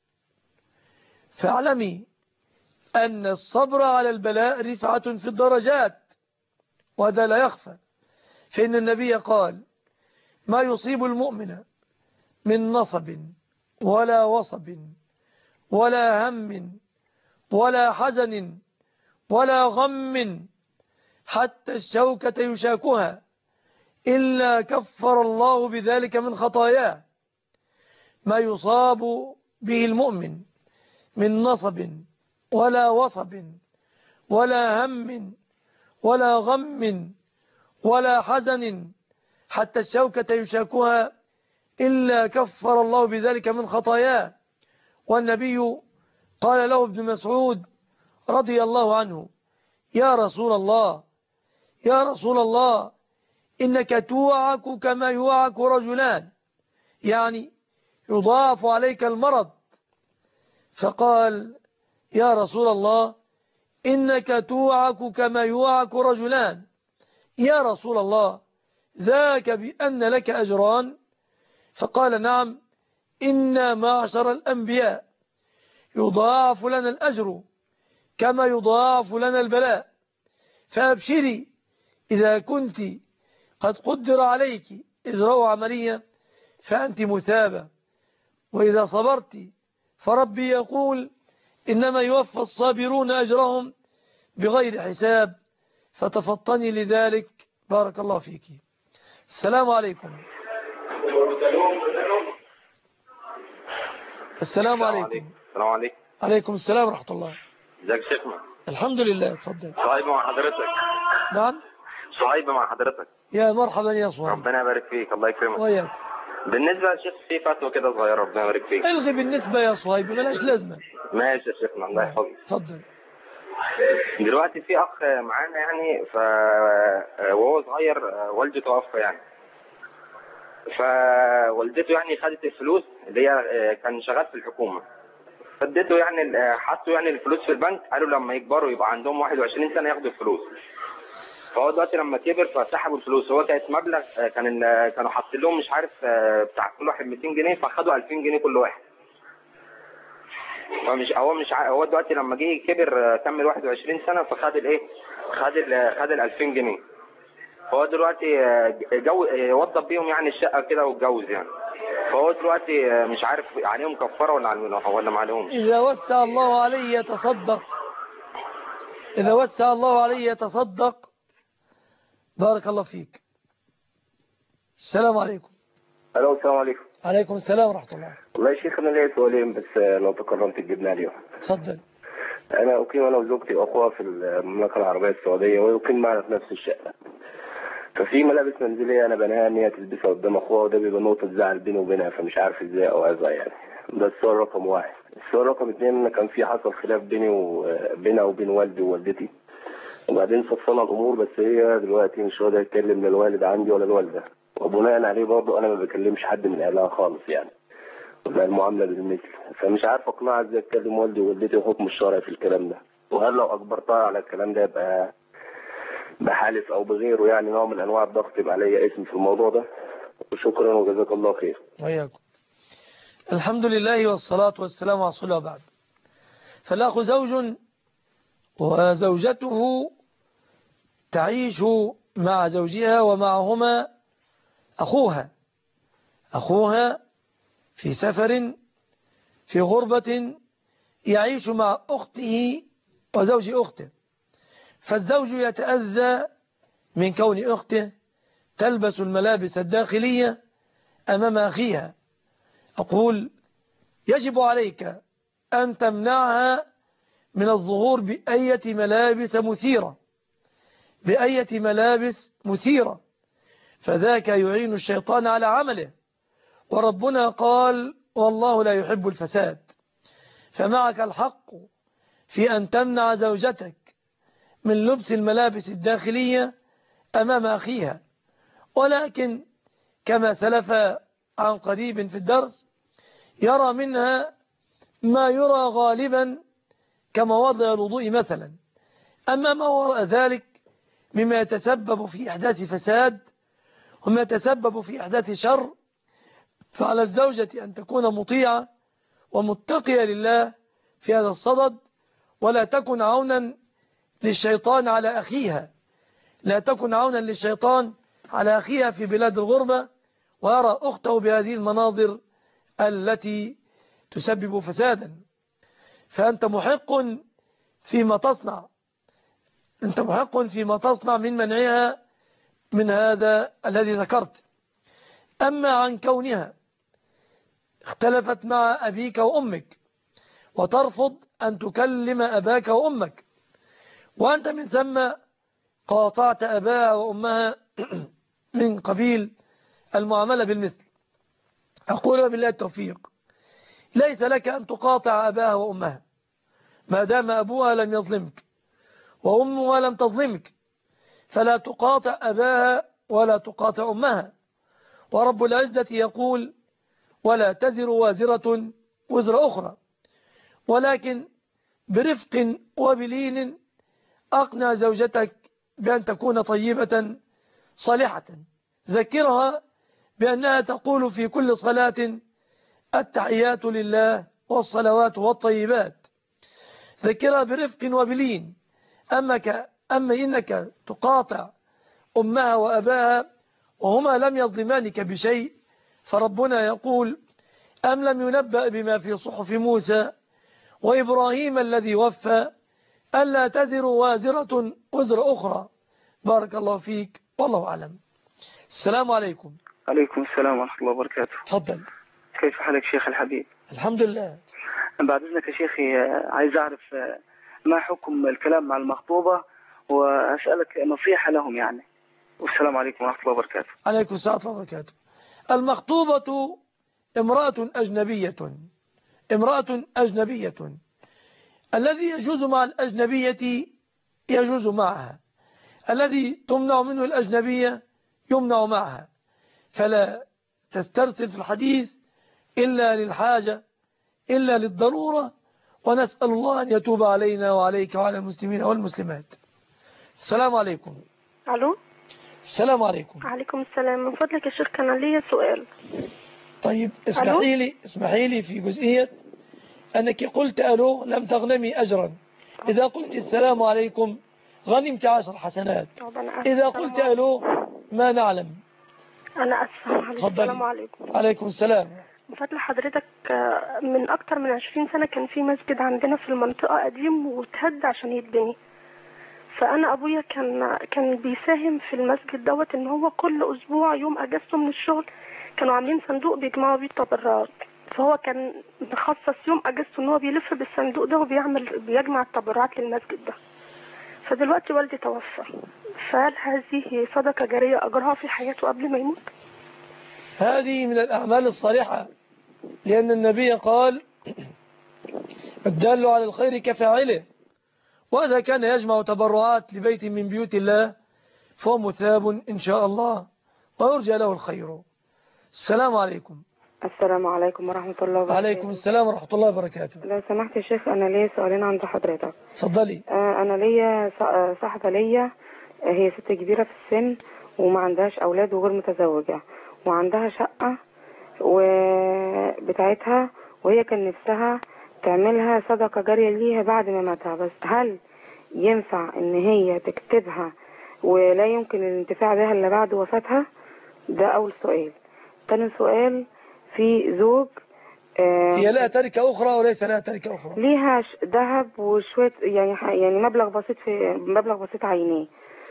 فاعلمي أن الصبر على البلاء رفعة في الدرجات، وهذا لا يخفى، فإن النبي قال ما يصيب المؤمن من نصب ولا وصب ولا هم ولا حزن ولا غم حتى الشوكة يشاكها إلا كفر الله بذلك من خطاياه. ما يصاب به المؤمن من نصب ولا وصب ولا هم ولا غم ولا حزن حتى الشوكة يشاكها إلا كفر الله بذلك من خطاياه. والنبي قال له ابن مسعود رضي الله عنه يا رسول الله يا رسول الله إنك توعك كما يوعك رجلان، يعني يضاعف عليك المرض. فقال يا رسول الله إنك توعك كما يوعك رجلان. يا رسول الله ذاك بأن لك أجران؟ فقال نعم، إنا معشر الأنبياء يضاعف لنا الأجر كما يضاعف لنا البلاء، فأبشري إذا كنت قد قدر عليك إجراء عملية فأنت مثابة، وإذا صبرت فربي يقول إنما يوفى الصابرون أجرهم بغير حساب، فتفطني لذلك. بارك الله فيك. السلام عليكم. السلام عليكم. السلام عليكم. عليكم السلام ورحمة الله. ازيك يا شيخنا؟ الحمد لله. اتفضل. صهيب مع حضرتك. نعم. صهيب مع حضرتك. يا مرحبا يا صهيب. ربنا يبارك فيك. الله يكرمك. وياك. بالنسبة يا شيخ في فتوى كده صغيرة، ربنا يبارك فيك. الغي بالنسبة يا صهيب، ملاش لازمة. ماشي يا شيخنا، الله يحفظك. اتفضل. دلوقتي في أخ معانا يعني وهو صغير والدته توفى يعني، فوالدته يعني خدت الفلوس اللي هي كان شغال في الحكومة، فادته يعني حطوا يعني الفلوس في البنك، قالوا لما يكبروا يبقى عندهم 21 سنة ياخدوا الفلوس. فهو دلوقتي لما كبر فسحبوا الفلوس، هو كانت مبلغ كانوا حاطين لهم مش عارف بتاع كل واحد 200 جنيه، فخدوا 2000 جنيه كل واحد. هو دلوقتي لما جه كبر كمل 21 سنة فخد الايه؟ خد ال 2000 جنيه. فهو دلوقتي وضب بيهم يعني الشقة كده واتجوز يعني. فهو دلوقتي مش عارف عليهم كفارة ولا ما عليهمش. إذا وسع الله عليه يتصدق، إذا وسع الله عليه يتصدق. بارك الله فيك. السلام عليكم. الو السلام عليكم. عليكم السلام ورحمة الله. والله يا شيخ انا ليا سؤالين بس لو تكرمت تجيبنا عليهم. اتفضل. انا اقيم انا وزوجتي واخوها في المملكه العربيه السعوديه، ويقيم معنا في نفس الشقه. ففي ملابس منزليه انا بنهاها ان هي تلبسها قدام اخوها، وده بيبقى نقطه زعل بيني وبينها، فمش عارف ازاي اوعظها يعني. ده السؤال رقم واحد. السؤال رقم اثنين، ان كان في حصل خلاف بينها وبين والدي ووالدتي، وبعدين صفنا الامور، بس هي دلوقتي مش راضيه تتكلم لا الوالد عندي ولا الوالده، وبناء عليه برضه انا ما بكلمش حد من اهلها خالص يعني، ولا المعامله بالمثل. فمش عارف اقنعها ازاي اتكلم والدي ووالدتي وحكم الشرع في الكلام ده، وهل لو اجبرتها على الكلام ده يبقى بحالف او بغيره يعني نوع من انواع الضغط يبقى عليا اسم في الموضوع ده. وشكرا وجزاك الله خير. وياكم. الحمد لله والصلاة والسلام على رسول الله. بعد، فالأخ زوج وزوجته تعيش مع زوجها ومعهما أخوها في سفر في غربة يعيش مع أخته وزوج أخته، فالزوج يتأذى من كون أخته تلبس الملابس الداخلية أمام أخيها. أقول يجب عليك أن تمنعها من الظهور بأية ملابس مثيرة، فذاك يعين الشيطان على عمله، وربنا قال والله لا يحب الفساد. فمعك الحق في أن تمنع زوجتك من لبس الملابس الداخلية أمام أخيها، ولكن كما سلف عن قريب في الدرس يرى منها ما يرى غالبا كمواضع الوضوء مثلا، أما ما وراء ذلك مما يتسبب في إحداث فساد وما يتسبب في إحداث شر، فعلى الزوجة أن تكون مطيعة ومتقية لله في هذا الصدد، ولا تكن عونا للشيطان على أخيها، لا تكن عونا للشيطان على أخيها في بلاد الغربة ويرى أخته بهذه المناظر التي تسبب فسادا. فأنت محق فيما تصنع من منعها من هذا الذي ذكرت. أما عن كونها اختلفت مع أبيك وأمك وترفض أن تكلم أباك وأمك، وأنت من ثم قاطعت أباها وأمها من قبيل المعاملة بالمثل، أقول بالله التوفيق، ليس لك أن تقاطع أباها وأمها ما دام أبوها لم يظلمك وأمها لم تظلمك، فلا تقاطع أباها ولا تقاطع أمها. ورب العزة يقول: ولا تزر وازرة وزر أخرى، ولكن برفق وبلين أقنع زوجتك بأن تكون طيبة صالحة. ذكرها بأنها تقول في كل صلاة: التحيات لله والصلوات والطيبات. ذكرها برفق وبلين. أما إنك تقاطع أمها وأباها وهما لم يظلمانك بشيء، فربنا يقول: أم لم ينبأ بما في صحف موسى وإبراهيم الذي وفى ألا تزر وازرة وزر أخرى. بارك الله فيك، والله أعلم. السلام عليكم. عليكم السلام ورحمة الله وبركاته. تفضل. كيف حالك شيخ الحبيب؟ الحمد لله. بعد إذنك يا شيخي، عايز أعرف ما حكم الكلام مع المخطوبة، وأسألك نصيحة لهم يعني. والسلام عليكم ورحمة الله وبركاته. عليكم السلام ورحمة الله وبركاته. المخطوبة امرأة أجنبية. الذي يجوز مع الأجنبية يجوز معها، الذي تمنع منه الأجنبية يمنع معها، فلا تسترسل في الحديث إلا للحاجة إلا للضرورة. ونسأل الله أن يتوب علينا وعليك وعلى المسلمين والمسلمات. السلام عليكم. ألو. السلام عليكم. عليكم السلام. من فضلك يا شيخ كان لي سؤال. طيب اسمحي لي في جزئية أنك قلت ألو لم تغنمي أجرا. إذا قلت السلام عليكم غنمت 10 حسنات. إذا قلت ألو ما نعلم. أنا أسفة. السلام عليكم. عليكم السلام. من فضل حضرتك، من أكتر من 20 سنة كان في مسجد عندنا في المنطقة قديم واتهد عشان يتبني. فأنا أبويا كان بيساهم في المسجد دوت، إن هو كل أسبوع يوم أجازته من الشغل كانوا عاملين صندوق بيجمعوا بيه التبرعات. فهو كان مخصص يوم أجازته إن هو بيلف بالصندوق ده بيجمع التبرعات للمسجد ده. فدلوقتي والدي توفى، فهل هذه صدقة جارية أجرها في حياته قبل ما يموت؟ هذه من الأعمال الصالحة، لأن النبي قال: الدال على الخير كفاعله. وإذا كان يجمع تبرعات لبيت من بيوت الله فهو مثاب إن شاء الله ويرجى له الخير. السلام عليكم. السلام عليكم ورحمة الله وبركاته. عليكم السلام ورحمة الله وبركاته. لو سمحت يا شيخ، أنا ليا سؤالين عند حضرتك. اتفضلي. أنا ليا صاحبة ليا، هي ست كبيرة في السن وما عندهاش أولاد وغير متزوجة، وعندها شقة وبتاعتها، وهي كان نفسها تعملها صدقة جارية ليها بعد ما ماتها. بس هل ينفع إن هي تكتبها ولا يمكن الانتفاع بها إلا بعد وفاتها؟ ده أول سؤال. تاني سؤال، في زوج هي لها تركة أخرى وليس لها تركة أخرى؟ ليها ذهب وشوية يعني مبلغ بسيط عينيه،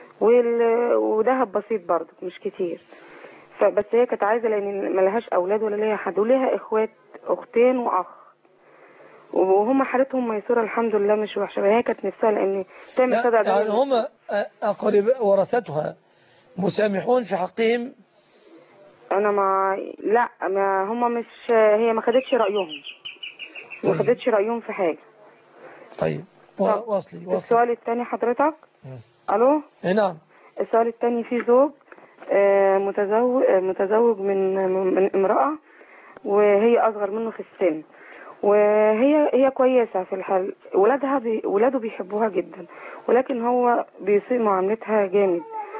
وذهب بسيط برضه مش كتير. فبس هي كانت عايزة، لأن ملهاش أولاد ولا ليها حد، وليها إخوات، أختين وأخ، وهم حالتهم ميسورة الحمد لله مش وحشة. هي كانت نفسها لأن تعمل صدقة جارية. يعني هم أقرب ورثتها مسامحون في حقهم؟ أنا ما هم مش، هي ما خدتش رأيهم. ما خدتش رأيهم في حاجة. طيب واصلي. السؤال الثاني حضرتك. ألو. نعم. السؤال الثاني، في زوج متزوج من امرأة، وهي أصغر منه في السن، وهي كويسة في الحال. ولاده بيحبوها جدا، ولكن هو بيسيء معاملتها جامد.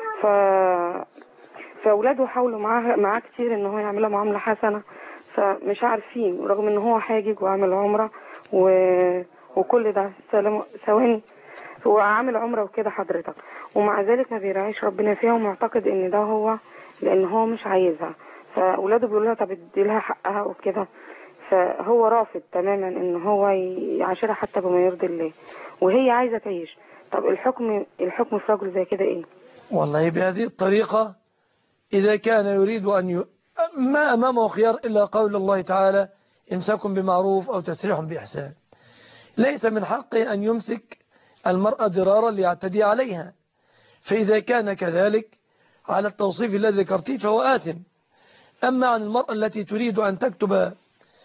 فأولاده حاولوا معاه كتير ان هو يعملها معاملة حسنة، فمش عارفين، رغم ان هو حاجج وعامل عمرة وكل ده ثواني، هو عامل عمرة وكده حضرتك، ومع ذلك ما بيراعيش ربنا فيها، ومعتقد ان ده هو لان هو مش عايزها. فأولاده بيقولوا لها طب ادي لها حقها وكده، فهو رافض تماما ان هو يعاشرها حتى بما يرضي الله، وهي عايزة تعيش. طب الحكم في رجل زي كده ايه؟ والله بهذه الطريقة، إذا كان يريد ما أمامه خيار إلا قول الله تعالى: إمساك بمعروف أو تسريح بإحسان. ليس من حقه أن يمسك المرأة ضرارا ليعتدي عليها، فإذا كان كذلك على التوصيف الذي ذكرته فهو آثم. أما عن المرأة التي تريد أن تكتب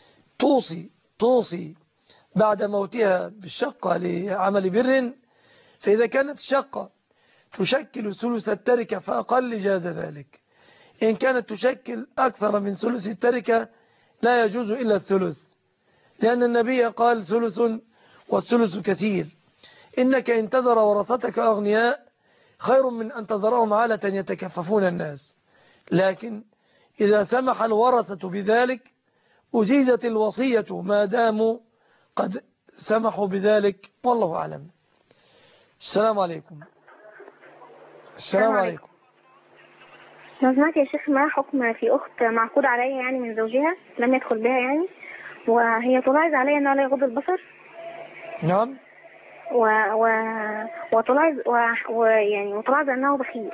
توصي بعد موتها بالشقة لعمل بر، فإذا كانت الشقة تشكل ثلث التركة فأقل جاز ذلك. إن كانت تشكل أكثر من ثلث التركة لا يجوز إلا الثلث، لأن النبي قال ثلث والثلث كثير. إنك إن تذر ورثتك أغنياء خير من أن تذرهم عالة يتكففون الناس. لكن إذا سمح الورثة بذلك أجيزت الوصية ما داموا قد سمحوا بذلك، والله أعلم. السلام عليكم. السلام عليكم. لو سمعت يا شيخ، ما حكم في أخت معقود عليها يعني من زوجها لم يدخل بها يعني، وهي تلاحظ عليها أنها لا يغض البصر؟ نعم. وتلاحظ أنه بخيل.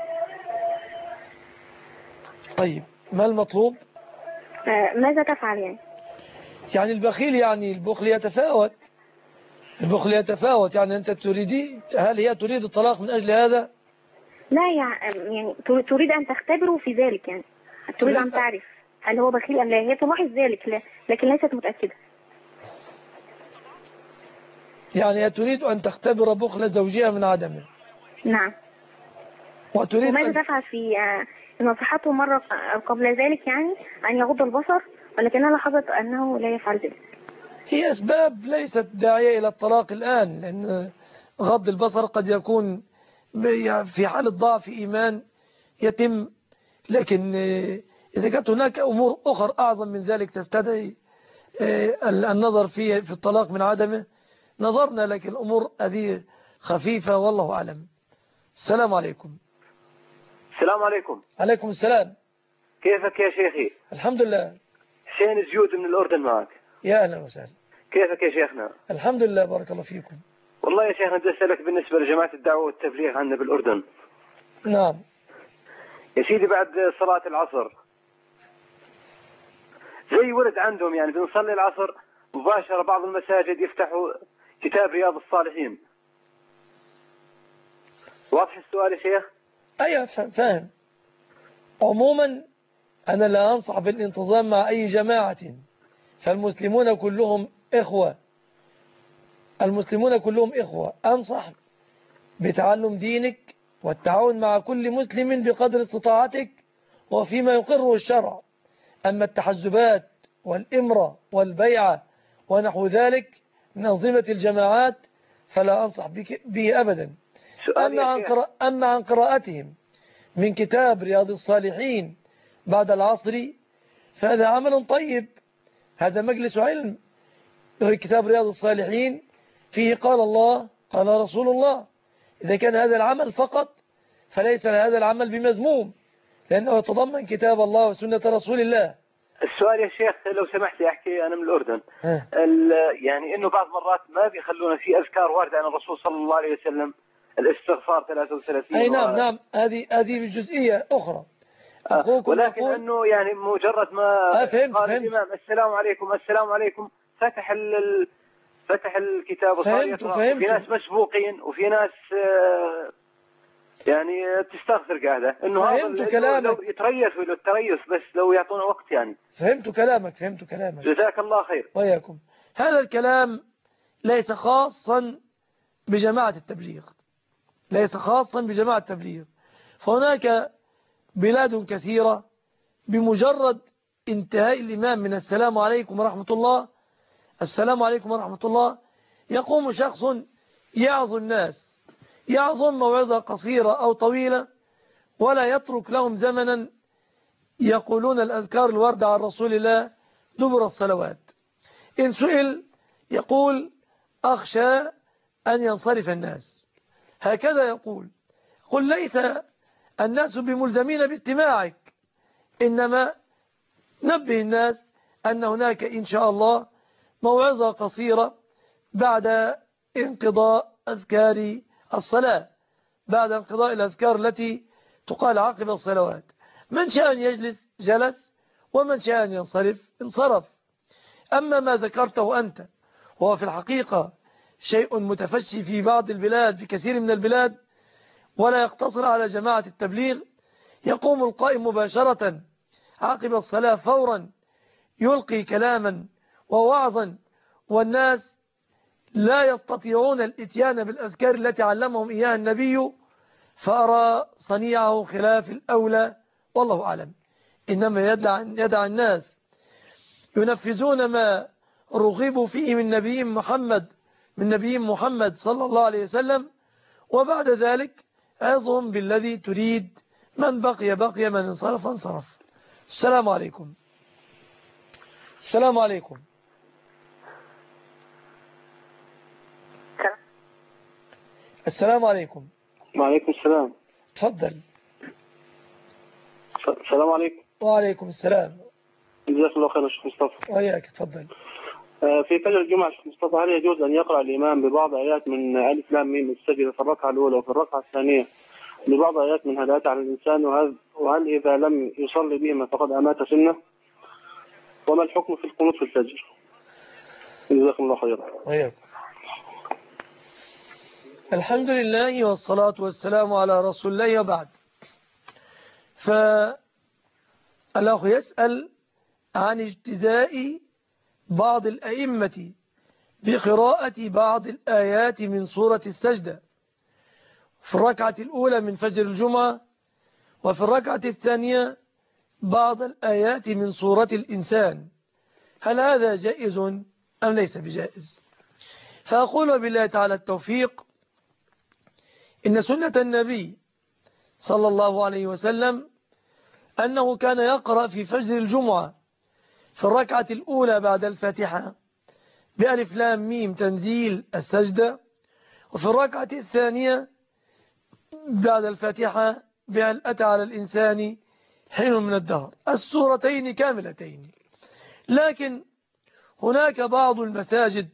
طيب ما المطلوب؟ ماذا تفعل يعني؟ يعني البخيل يعني البخل يتفاوت. البخل يتفاوت، يعني أنت تريدي، هل هي تريد الطلاق من أجل هذا؟ لا يعني تريد أن تختبره في ذلك، يعني تريد أن تعرف هل هو بخيل أم لا. هي تلاحظ ذلك لا، لكن ليست متأكدة. يعني هي تريد أن تختبر بخل زوجها من عدمه. نعم. وماذا تفعل في نصحته مرة قبل ذلك يعني أن يغض البصر، ولكنها لاحظت أنه لا يفعل ذلك؟ هي أسباب ليست داعية إلى الطلاق الآن، لأن غض البصر قد يكون في حالة ضعف إيمان يتم، لكن إذا كانت هناك أمور أخرى أعظم من ذلك تستدعي النظر في الطلاق من عدمه نظرنا، لكن الأمور هذه خفيفة والله أعلم. السلام عليكم. السلام عليكم. عليكم السلام. كيفك يا شيخي؟ الحمد لله. حسين الجود من الأردن معك. يا أهلا وسهلا. كيفك يا شيخنا؟ الحمد لله، بارك الله فيكم. والله يا شيخنا بدي أسألك بالنسبة لجماعة الدعوة والتبليغ عندنا بالأردن. نعم يا سيدي، بعد صلاة العصر زي ورد عندهم، يعني بنصلي العصر مباشرة بعض المساجد يفتحوا كتاب رياض الصالحين. واضح السؤال يا شيخ؟ أيوة فاهم. عموما أنا لا أنصح بالانتظام مع أي جماعة، فالمسلمون كلهم إخوة. المسلمون كلهم إخوة. أنصح بتعلم دينك والتعاون مع كل مسلم بقدر استطاعتك وفيما يقره الشرع. أما التحزبات والإمرة والبيعة ونحو ذلك من أنظمة الجماعات فلا أنصح به أبدا. أما عن قراءتهم من كتاب رياض الصالحين بعد العصر فهذا عمل طيب. هذا مجلس علم. كتاب رياض الصالحين فيه قال الله قال رسول الله. إذا كان هذا العمل فقط فليس هذا العمل بمذموم، لأنه يتضمن كتاب الله وسنة رسول الله. السؤال يا شيخ لو سمحت أحكي أنا من الأردن. يعني إنه بعض مرات ما بيخلونا في أذكار واردة عن الرسول صلى الله عليه وسلم، الاستغفار 33. أي نعم هذه بجزئية أخرى. ولكن أنه يعني مجرد ما قال الإمام السلام عليكم السلام عليكم فتح الكتاب وصار يقرأ. في ناس مسبوقين وفي ناس يعني تستغفر قاعدة إنه هذا لو يتريث ولا التريث بس لو يعطونا وقت يعني. فهمت كلامك. جزاك الله خير. وياكم. هذا الكلام ليس خاصا بجماعة التبليغ، ليس خاصا بجماعة التبليغ. فهناك بلاد كثيرة بمجرد انتهاء الإمام من السلام عليكم ورحمة الله السلام عليكم ورحمة الله يقوم شخص يعظ الناس، يعظم موعظة قصيرة أو طويلة ولا يترك لهم زمنا يقولون الأذكار الواردة عن رسول الله دبر الصلوات. إن سئل يقول أخشى أن ينصرف الناس، هكذا يقول. قل ليس الناس بملزمين باستماعك، إنما نبه الناس أن هناك إن شاء الله موعظة قصيرة بعد انقضاء أذكار الصلاة، بعد انقضاء الأذكار التي تقال عقب الصلوات. من شاء أن يجلس جلس، ومن شاء أن ينصرف انصرف. أما ما ذكرته أنت وهو في الحقيقة شيء متفشي في بعض البلاد، في كثير من البلاد، ولا يقتصر على جماعة التبليغ، يقوم القائم مباشرة عقب الصلاة فورا يلقي كلاما ووعظا، والناس لا يستطيعون الاتيان بالأذكار التي علمهم إياها النبي، فأرى صنيعه خلاف الأولى والله أعلم. إنما يدع الناس ينفذون ما رغبوا فيه من نبي محمد صلى الله عليه وسلم، وبعد ذلك عظهم بالذي تريد، من بقي بقي، من انصرف انصرف. السلام عليكم. السلام عليكم. السلام عليكم. وعليكم السلام. تفضل. السلام عليكم. وعليكم السلام. جزاك الله خير يا شيخ مصطفى. وياك. تفضل. في فجر الجمعة شيخ مصطفى، هل يجوز أن يقرأ الإمام ببعض آيات من ألف لام ميم السجدة في الركعة الأولى وفي الركعة الثانية ببعض آيات من هدايات على الإنسان، وهل إذا لم يصلي بهما فقد أمات سنة؟ وما الحكم في القنوت في الفجر؟ جزاكم الله خيرا. وياك. الحمد لله والصلاة والسلام على رسول الله، وبعد. فالأخ يسأل عن اجتزاء بعض الأئمة بقراءة بعض الآيات من سورة السجدة في الركعة الأولى من فجر الجمعة، وفي الركعة الثانية بعض الآيات من سورة الإنسان، هل هذا جائز أم ليس بجائز؟ فأقول بالله تعالى التوفيق، إن سنة النبي صلى الله عليه وسلم أنه كان يقرأ في فجر الجمعة في الركعة الأولى بعد الفاتحة بألف لام ميم تنزيل السجدة، وفي الركعة الثانية بعد الفاتحة بهل أتى على الإنسان حين من الدهر، السورتين كاملتين. لكن هناك بعض المساجد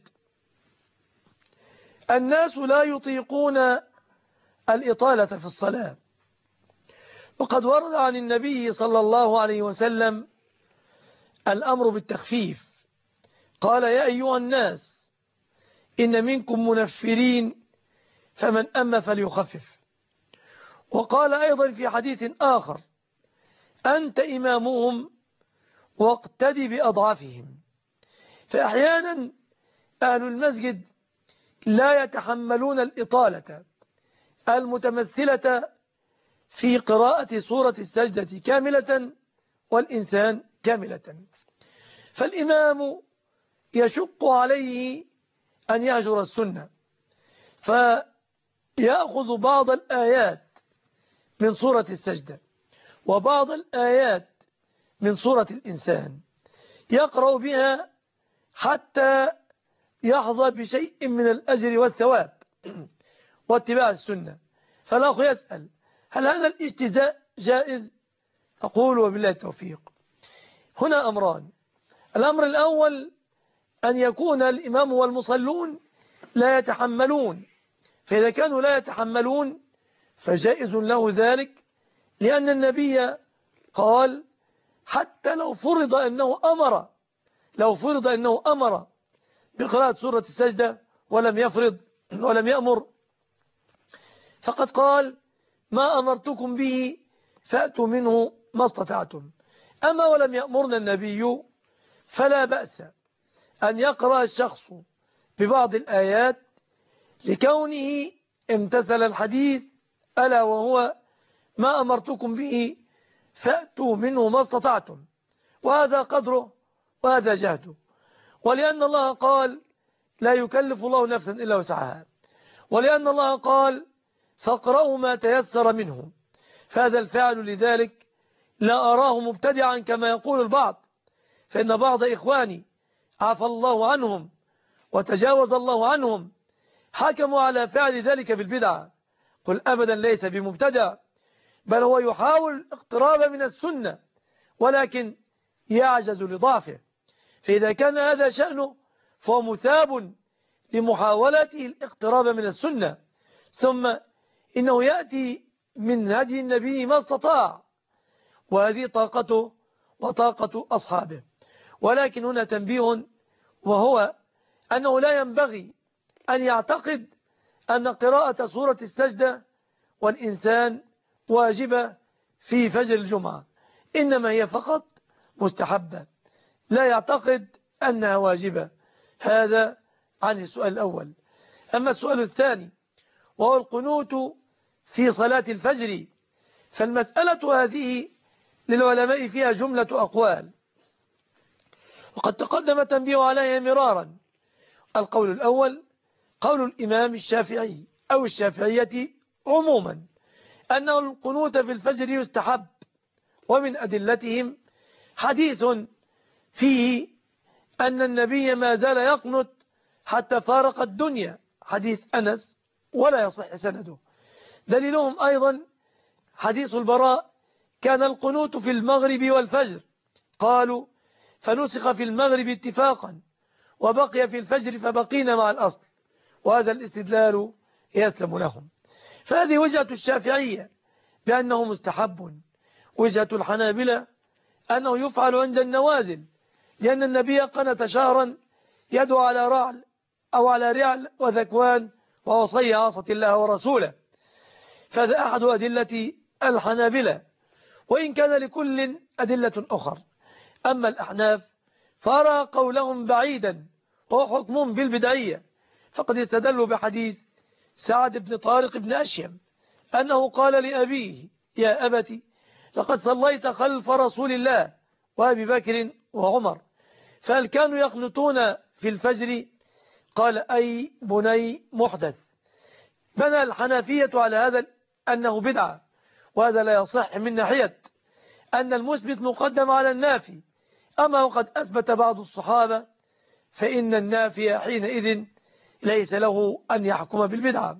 الناس لا يطيقون الإطالة في الصلاة، وقد ورد عن النبي صلى الله عليه وسلم الأمر بالتخفيف، قال: يا أيها الناس إن منكم منفرين فمن أما فليخفف. وقال أيضا في حديث آخر: أنت إمامهم واقتدي بأضعافهم. فأحيانا أهل المسجد لا يتحملون الإطالة المتمثلة في قراءة سورة السجدة كاملة والإنسان كاملة، فالإمام يشق عليه أن يهجر السنة، فيأخذ بعض الآيات من سورة السجدة وبعض الآيات من سورة الإنسان يقرأ بها حتى يحظى بشيء من الأجر والثواب واتباع السنة. فالأخ يسأل: هل هذا الاجتزاء جائز؟ أقول وبالله التوفيق. هنا أمران: الأمر الأول أن يكون الإمام والمصلون لا يتحملون، فإذا كانوا لا يتحملون فجائز له ذلك، لأن النبي قال: حتى لو فرض أنه أمر بقراءة سورة السجدة ولم يأمر، فقد قال: ما أمرتكم به فأتوا منه ما استطعتم. أما ولم يأمرنا النبي فلا بأس أن يقرأ الشخص ببعض الآيات لكونه امتثل الحديث، ألا وهو ما أمرتكم به فأتوا منه ما استطعتم، وهذا قدره وهذا جهده. ولأن الله قال: لا يكلف الله نفسا إلا وسعها، ولأن الله قال: فاقرأوا ما تيسر منه، فهذا الفعل لذلك لا أراه مبتدعا كما يقول البعض، فإن بعض إخواني عفى الله عنهم وتجاوز الله عنهم حكموا على فعل ذلك بالبدعة. قل أبدا ليس بمبتدع، بل هو يحاول الاقتراب من السنة ولكن يعجز لضعفه، فإذا كان هذا شأنه فهو مثاب لمحاولته الاقتراب من السنة، ثم إنه يأتي من هدي النبي ما استطاع، وهذه طاقته وطاقة أصحابه. ولكن هنا تنبيه، وهو أنه لا ينبغي أن يعتقد أن قراءة سورة السجدة والإنسان واجبة في فجر الجمعة، إنما هي فقط مستحبة، لا يعتقد أنها واجبة. هذا عن السؤال الأول. أما السؤال الثاني وهو القنوت في صلاة الفجر، فالمسألة هذه للعلماء فيها جملة أقوال، وقد تقدم تنبيه عليها مرارا. القول الأول قول الإمام الشافعي أو الشافعية عموما أنه القنوت في الفجر يستحب، ومن أدلتهم حديث فيه أن النبي ما زال يقنت حتى فارق الدنيا، حديث أنس ولا يصح سنده. دليلهم أيضا حديث البراء كان القنوت في المغرب والفجر، قالوا فنسخ في المغرب اتفاقا وبقي في الفجر فبقينا مع الأصل، وهذا الاستدلال يسلم لهم. فهذه وجهة الشافعية بأنه مستحب. وجهة الحنابلة أنه يفعل عند النوازل، لأن النبي قنت شهرا يدعو على رعل أو على رعل وذكوان ووصي عاصة الله ورسوله، فهذا أحد أدلة الحنابلة، وإن كان لكل أدلة أخر. أما الأحناف فأرى قولهم بعيدا وهو حكم بالبدعية، فقد استدلوا بحديث سعد بن طارق بن أشيم أنه قال لأبيه يا أبت لقد صليت خلف رسول الله وأبي بكر وعمر، فهل كانوا يقنطون في الفجر؟ قال أي بني محدث. بنى الحنفية على هذا أنه بدعة، وهذا لا يصح من ناحية أن المثبت مقدم على النافي، أما وقد أثبت بعض الصحابة فإن النافي حينئذ ليس له أن يحكم بالبدعة.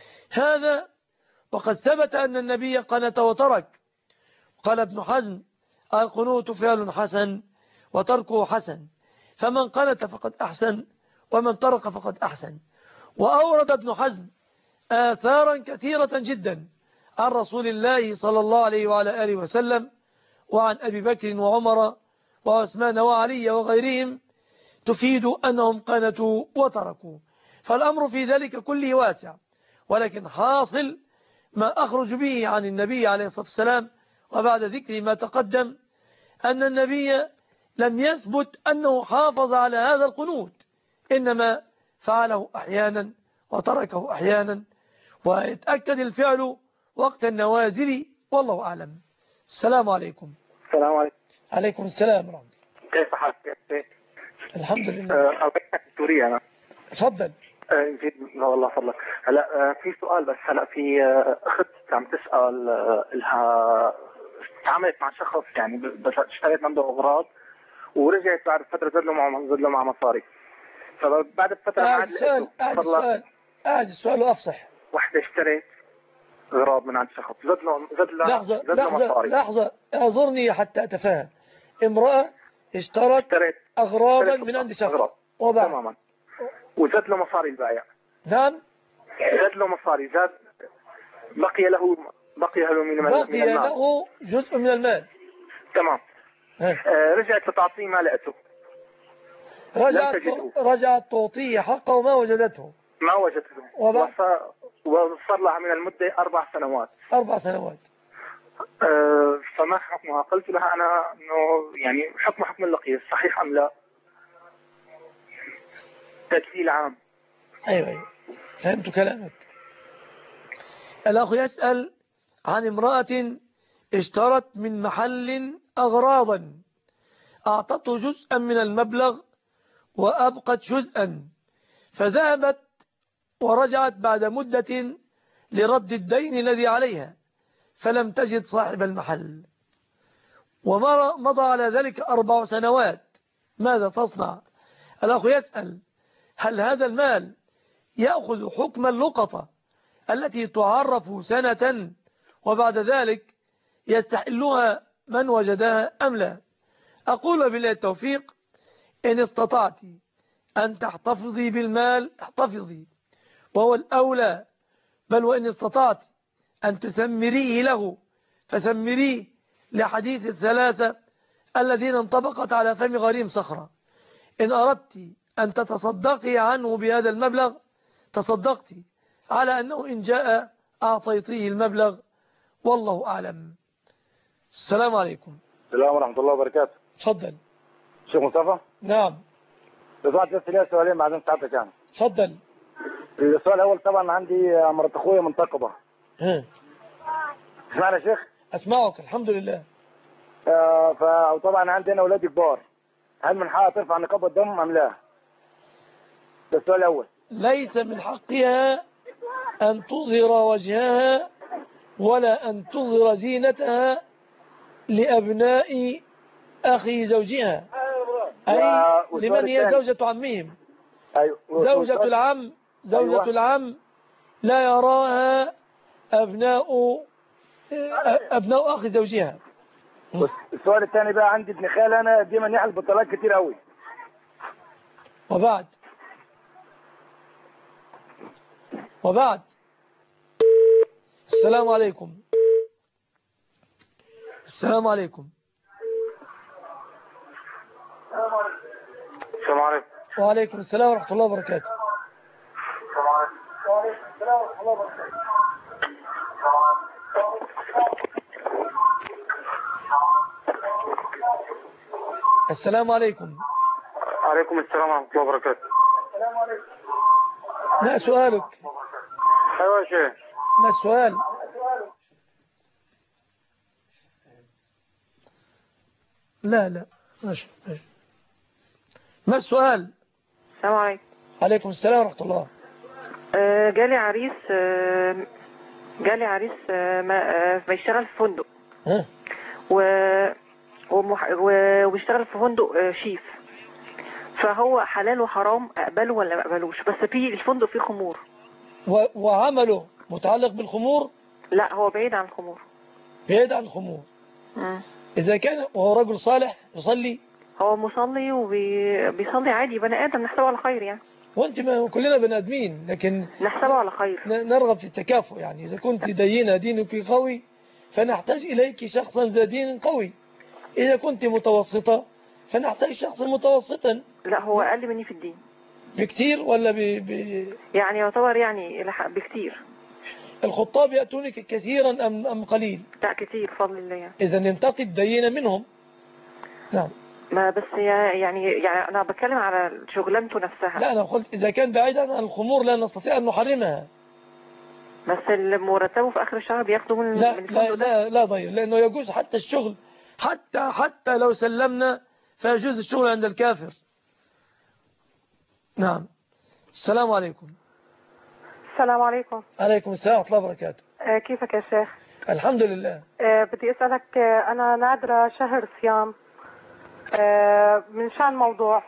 هذا وقد ثبت أن النبي قنت وترك. قال ابن حزم القنوت فعل حسن وتركه حسن، فمن قنت فقد أحسن ومن ترك فقد أحسن. وأورد ابن حزم آثارا كثيرة جدا عن رسول الله صلى الله عليه وعلى آله وسلم وعن أبي بكر وعمر وعثمان وعلي وغيرهم تفيد أنهم قنتوا وتركوا، فالأمر في ذلك كله واسع. ولكن حاصل ما أخرج به عن النبي عليه الصلاة والسلام وبعد ذكر ما تقدم أن النبي لم يثبت أنه حافظ على هذا القنوت، إنما فعله أحيانا وتركه أحيانا، ويتأكد الفعل وقت النوازل، والله أعلم. السلام عليكم. السلام عليكم. عليكم السلام ورحمة الله. كيف حالك؟ الحمد لله. سوريا أنا. تفضل. لا والله فضلك. هلا في سؤال بس. هلا في أخت عم تسأل لها تعاملت مع شخص يعني اشتريت عنده أغراض ورجعت بعد فترة زاد له مع مصاري، فبعد الفترة قاعد السؤال أفصح. وحدة اشتريت أغراض من عند شخص زاد له مصاري. لحظة اعذرني حتى أتفهم. امرأة اشترت أغراضا من عند شخص تماما وزاد له مصاري البائع. نعم زاد له مصاري، بقي له من المال جزء من المال. تمام. رجعت لتعطيه ما لقته، رجعت تعطيه حقه وما وجدته وصار لها من المدة 4 سنوات. 4 سنوات. فما حكمها؟ قلت لها أنا إنه يعني حكم اللقيط صحيح أم لا؟ تدليل عام. أيوة فهمت كلامك. الأخ يسأل عن امرأة اشترت من محل أغراضا، أعطته جزءا من المبلغ وأبقت جزءا، فذهبت ورجعت بعد مدة لرد الدين الذي عليها، فلم تجد صاحب المحل، ومضى على ذلك 4 سنوات، ماذا تصنع؟ الأخ يسأل هل هذا المال يأخذ حكم اللقطة التي تعرف سنة وبعد ذلك يستحلها من وجدها أم لا؟ أقول بالله التوفيق، إن استطعت أن تحتفظي بالمال احتفظي، وهو الأولى، بل وإن استطعت أن تثمريه له فثمريه، لحديث الثلاثة الذين انطبقت على فم غريم صخرة. إن أردت أن تتصدقي عنه بهذا المبلغ تصدقت على أنه إن جاء أعطيتيه المبلغ، والله أعلم. السلام عليكم. السلام ورحمة الله وبركاته. تفضل شيخ مصطفى. نعم. لو سمحت بس لي سؤالين بعدين ساعتك يعني. اتفضل. السؤال الاول طبعا عندي مرات اخويا منتقبه. اسمعني يا شيخ. اسمعك الحمد لله. فطبعا عندي انا اولادي كبار، هل من حقها ترفع نقاب قدامهم ام لا؟ ده السؤال الاول. ليس من حقها ان تظهر وجهها ولا ان تظهر زينتها لابناء اخي زوجها، اي لمن هي زوجة عمهم. أيوة. زوجة العم لا يراها أبناء أخي زوجها. السؤال الثاني بقى، عندي ابن خال أنا دايما يحلف بالطلاق كتير قوي. وبعد السلام عليكم. السلام عليكم. السلام عليكم. وعليكم السلام ورحمة الله وبركاته. السلام عليكم. وعليكم السلام ورحمة الله وبركاته. السلام عليكم. ما سؤالك؟ أيوة يا شيخ. ما السؤال؟ لا ماشي. ما السؤال؟ السلام عليكم. عليكم السلام ورحمة الله. جالي عريس بيشتغل في فندق وبيشتغل في فندق شيف، فهو حلال وحرام اقبله ولا ما اقبلوش؟ بس في الفندق فيه خمور. وعمله متعلق بالخمور؟ لا هو بعيد عن الخمور. بعيد عن الخمور. إذا كان وهو رجل صالح يصلي؟ هو مصلي وبيصلي عادي، بني آدم نحسبه على خير يعني. وانت ما كلنا بني آدمين، لكن نحسبه على خير، نرغب في التكافؤ. يعني إذا كنت دينة دينك قوي فنحتاج إليك شخصا ذا دين قوي، إذا كنت متوسطة فنحتاج شخصا متوسطا. لا هو أقل مني في الدين بكتير ولا يعني يعتبر يعني بكتير. الخطاب يأتونك كثيرا أم قليل؟ لا كثير بفضل الله يعني. إذا ننتقي الدينة منهم. نعم. ما بس يعني أنا بتكلم على شغلانته نفسها. لا أنا قلت إذا كان بعيدا عن الخمور لا نستطيع أن نحرمها. بس المرتبه في آخر الشهر بياخدوا من لا ضير، لأنه يجوز حتى الشغل، حتى لو سلمنا فيجوز الشغل عند الكافر. نعم. السلام عليكم. السلام عليكم. عليكم السلام ورحمة الله وبركاته. كيفك يا شيخ؟ الحمد لله. بدي أسألك، أنا نادرة شهر صيام من شان موضوع،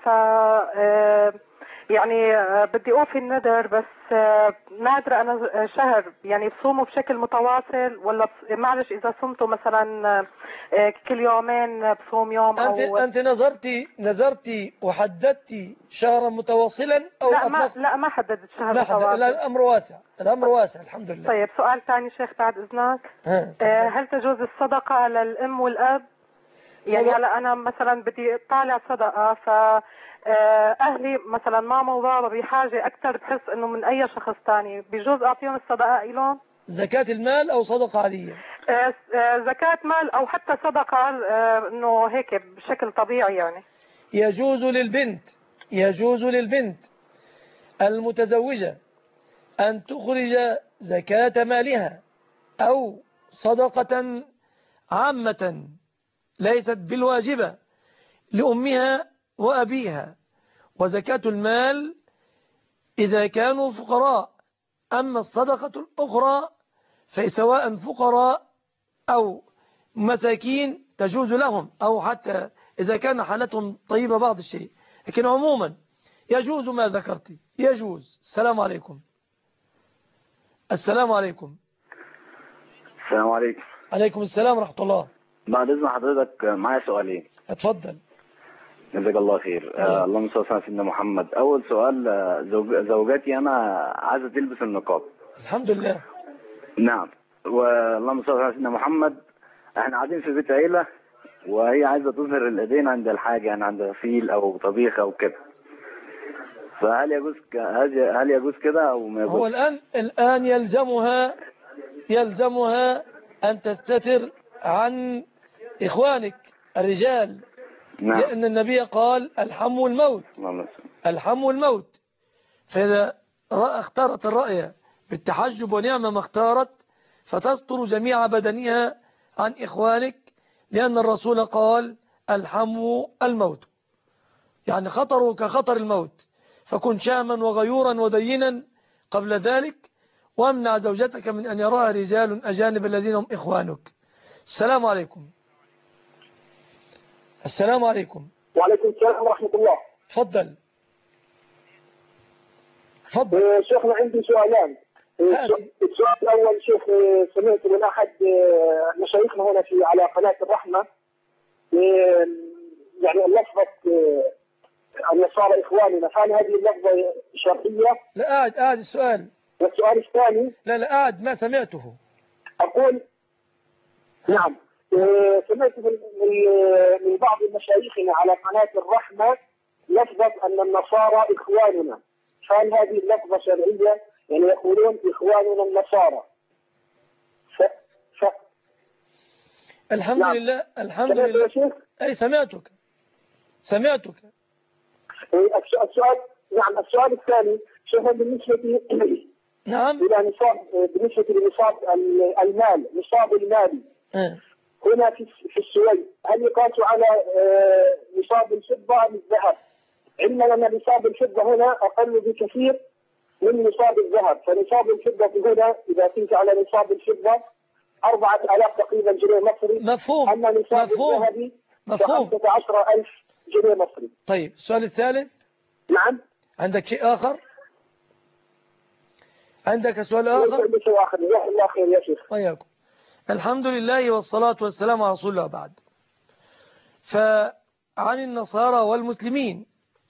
يعني بدي أوفي النذر، بس نادرة أنا شهر يعني بصومه بشكل متواصل ولا معلش إذا صمته مثلا كل يومين بصوم يوم أنت نظرتي وحددتي شهرا متواصلا أو لا ما حددت شهر متواصل. لا الأمر واسع الحمد لله. طيب سؤال ثاني شيخ بعد إذنك، هل تجوز الصدقة للأم والأب؟ يعني هلا أنا مثلا بدي طالع صدقة، فأهلي مثلا ماما وبابا بحاجة أكثر بحس إنه من أي شخص ثاني، بيجوز أعطيهم الصدقة إلهم؟ زكاة المال أو صدقة عادية؟ زكاة مال أو حتى صدقة إنه هيك بشكل طبيعي يعني. يجوز للبنت المتزوجة أن تخرج زكاة مالها أو صدقة عامة ليست بالواجبة لأمها وأبيها، وزكاة المال إذا كانوا فقراء. أما الصدقة الأخرى فسواء فقراء أو مساكين تجوز لهم، أو حتى إذا كان حالتهم طيبة بعض الشيء، لكن عموما يجوز ما ذكرت، يجوز. السلام عليكم. السلام عليكم. السلام عليكم. عليكم السلام ورحمة الله. بعد إذن حضرتك معايا سؤالين. اتفضل. جزاك الله خير. اللهم صل على سيدنا محمد. أول سؤال، زوجاتي أنا عايزة تلبس النقاب. الحمد لله. نعم. واللهم صل على سيدنا محمد. احنا قاعدين في بيت عيلة وهي عايزة تظهر الإيدين عند الحاجة، يعني عند فيل أو طبيخ أو كده، فهل يجوز كده أو ما يجوز؟ هو الآن يلزمها أن تستتر عن إخوانك الرجال. نعم. لأن النبي قال الحم والموت. نعم. الحم والموت، فإذا اختارت الرأي بالتحجب ونعمة ما اختارت فتستر جميع بدنها عن إخوانك، لأن الرسول قال الحمو الموت، يعني خطره كخطر الموت، فكن شاما وغيورا ودينا قبل ذلك، وامنع زوجتك من أن يراها رجال أجانب الذين هم إخوانك. السلام عليكم. السلام عليكم. وعليكم السلام ورحمة الله. تفضل. شيخنا عندي سؤالان. السؤال الأول شيخ، سمعت من أحد مشايخنا هنا على قناة الرحمة يعني لفظة النصارى إخواننا، هل هذه اللفظة شرعية؟ لا قاعد السؤال. والسؤال الثاني لا قاعد ما سمعته. أقول نعم، سمعت من بعض مشايخنا على قناة الرحمة لفظة أن النصارى إخواننا، هل هذه اللفظة شرعية؟ يعني يقولون إخواننا النصارى. الحمد نعم. لله الحمد لله. أي سمعتك. السؤال نعم، السؤال الثاني شيخ، بالنسبة نعم إلى نصاب، بالنسبة لنصاب المال، نصاب المالي هنا في السويد، هل يقاس على نصاب الفضة أم الذهب؟ علما أن نصاب الفضة هنا أقل بكثير من نصاب الذهب، فنصاب الفضة هنا إذا كنت على نصاب الفضة 4000 تقريبا جنيه مصري. مفهوم. أما نصاب الذهب 15,000 جنيه مصري. طيب السؤال الثالث. نعم. عندك شيء آخر؟ عندك سؤال آخر؟ عندي شيء آخر. الله خير يا شيخ. وياكم. الحمد لله والصلاة والسلام على رسول الله. بعد فعن النصارى والمسلمين،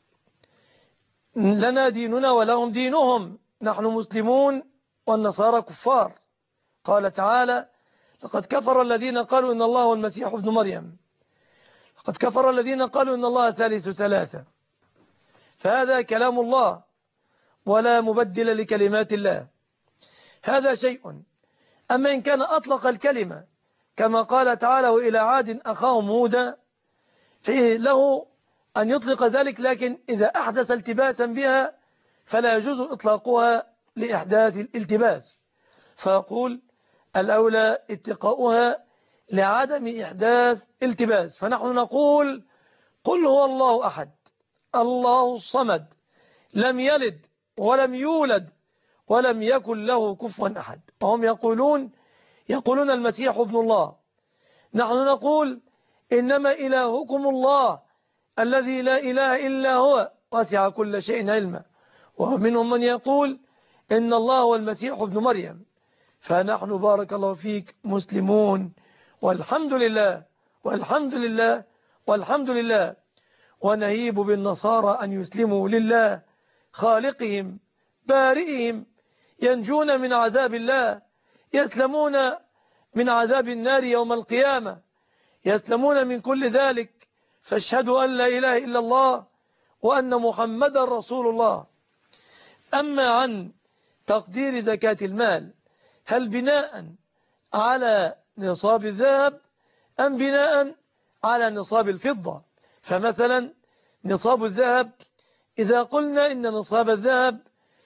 لنا ديننا ولهم دينهم، نحن مسلمون والنصارى كفار. قال تعالى لقد كفر الذين قالوا إن الله هو المسيح ابن مريم، لقد كفر الذين قالوا إن الله ثالث ثلاثة. فهذا كلام الله ولا مبدل لكلمات الله، هذا شيء. أما إن كان أطلق الكلمة كما قال تعالى وإلى عاد أخاهم هودا، فيه له أن يطلق ذلك، لكن إذا أحدث التباسا بها فلا يجوز إطلاقها لإحداث الالتباس، فيقول الأولى اتقاؤها لعدم إحداث التباس. فنحن نقول قل هو الله أحد الله الصمد لم يلد ولم يولد ولم يكن له كفوا أحد. وهم يقولون المسيح ابن الله. نحن نقول إنما إلهكم الله الذي لا إله إلا هو وسع كل شيء علما. ومنهم من يقول إن الله هو المسيح ابن مريم. فنحن بارك الله فيك مسلمون والحمد لله والحمد لله والحمد لله، ونهيب بالنصارى أن يسلموا لله خالقهم بارئهم، ينجون من عذاب الله، يسلمون من عذاب النار يوم القيامة، يسلمون من كل ذلك. فاشهدوا أن لا إله إلا الله وأن محمدا رسول الله. أما عن تقدير زكاة المال، هل بناء على نصاب الذهب أم بناء على نصاب الفضة؟ فمثلا نصاب الذهب إذا قلنا إن نصاب الذهب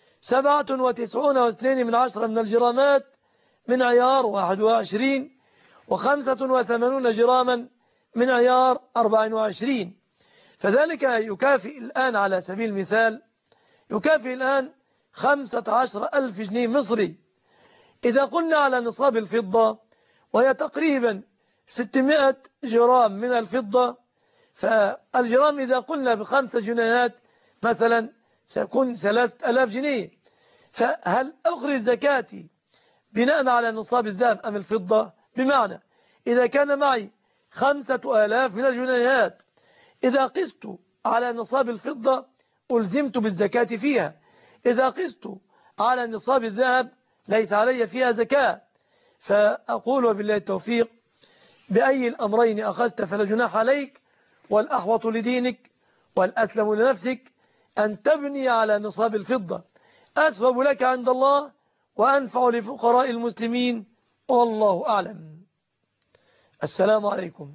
97.2 من الجرامات من عيار 21 و85 جراما من عيار 24، فذلك يكافئ الآن على سبيل المثال يكافئ الآن 15,000 جنيه مصري. إذا قلنا على نصاب الفضة وهي تقريبا 600 جرام من الفضة، فالجرام إذا قلنا ب5 جنيهات مثلا سيكون 3000 جنيه. فهل أخرج زكاتي بناء على نصاب الذهب أم الفضة؟ بمعنى إذا كان معي 5000 من الجنيهات، إذا قست على نصاب الفضة ألزمت بالزكاة فيها، إذا قست على نصاب الذهب ليس علي فيها زكاة. فأقول وبالله التوفيق بأي الأمرين أخذت فلا جناح عليك، والأحوط لدينك والأسلم لنفسك أن تبني على نصاب الفضة، أسبب لك عند الله وأنفع لفقراء المسلمين، والله أعلم. السلام عليكم.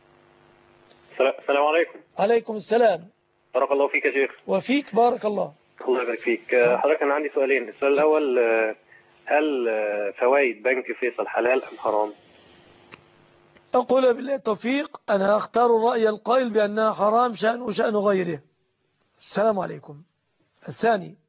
السلام عليكم. عليكم السلام. بارك الله فيك يا شيخ. وفيك بارك الله. الله يبارك فيك. حضرتك أنا عندي سؤالين. السؤال الأول، هل فوائد بنك فيصل حلال أم حرام؟ أقول بالله التوفيق، أنا أختار الرأي القائل بأنها حرام شأن وشأن غيره. السلام عليكم. الثاني،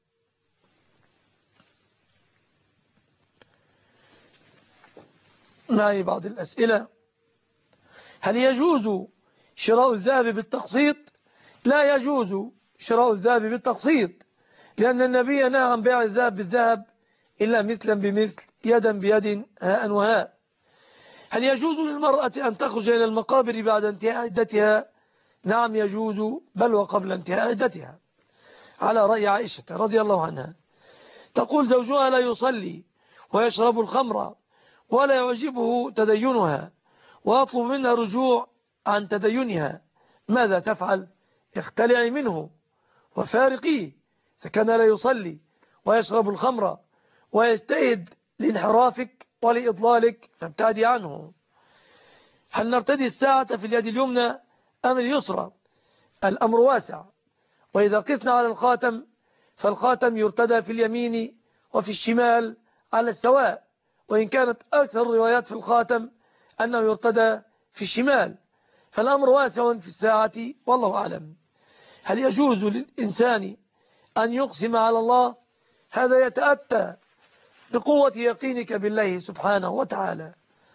معي بعض الأسئلة. هل يجوز شراء الذهب بالتقسيط؟ لا يجوز شراء الذهب بالتقسيط، لأن النبي نهى عن بيع الذهب بالذهب إلا مثلا بمثل، يدا بيد، هاء وهاء. هل يجوز للمرأة أن تخرج إلى المقابر بعد انتهاء عدتها؟ نعم يجوز، بل وقبل انتهاء عدتها، على رأي عائشة رضي الله عنها. تقول زوجها لا يصلي ويشرب الخمر ولا يعجبه تدينها، وأطلب منها رجوع عن تدينها، ماذا تفعل؟ اختلعي منه وفارقيه، فكان لا يصلي ويشرب الخمر ويجتهد لانحرافك ولإضلالك فابتعدي عنه. هل نرتدي الساعة في اليد اليمنى أم اليسرى؟ الأمر واسع، وإذا قسنا على الخاتم فالخاتم يرتدى في اليمين وفي الشمال على السواء، وإن كانت أكثر الروايات في الخاتم أنه يرتدى في الشمال، فالأمر واسع في الساعة والله أعلم. هل يجوز للإنسان أن يقسم على الله؟ هذا يتأتى بقوة يقينك بالله سبحانه وتعالى.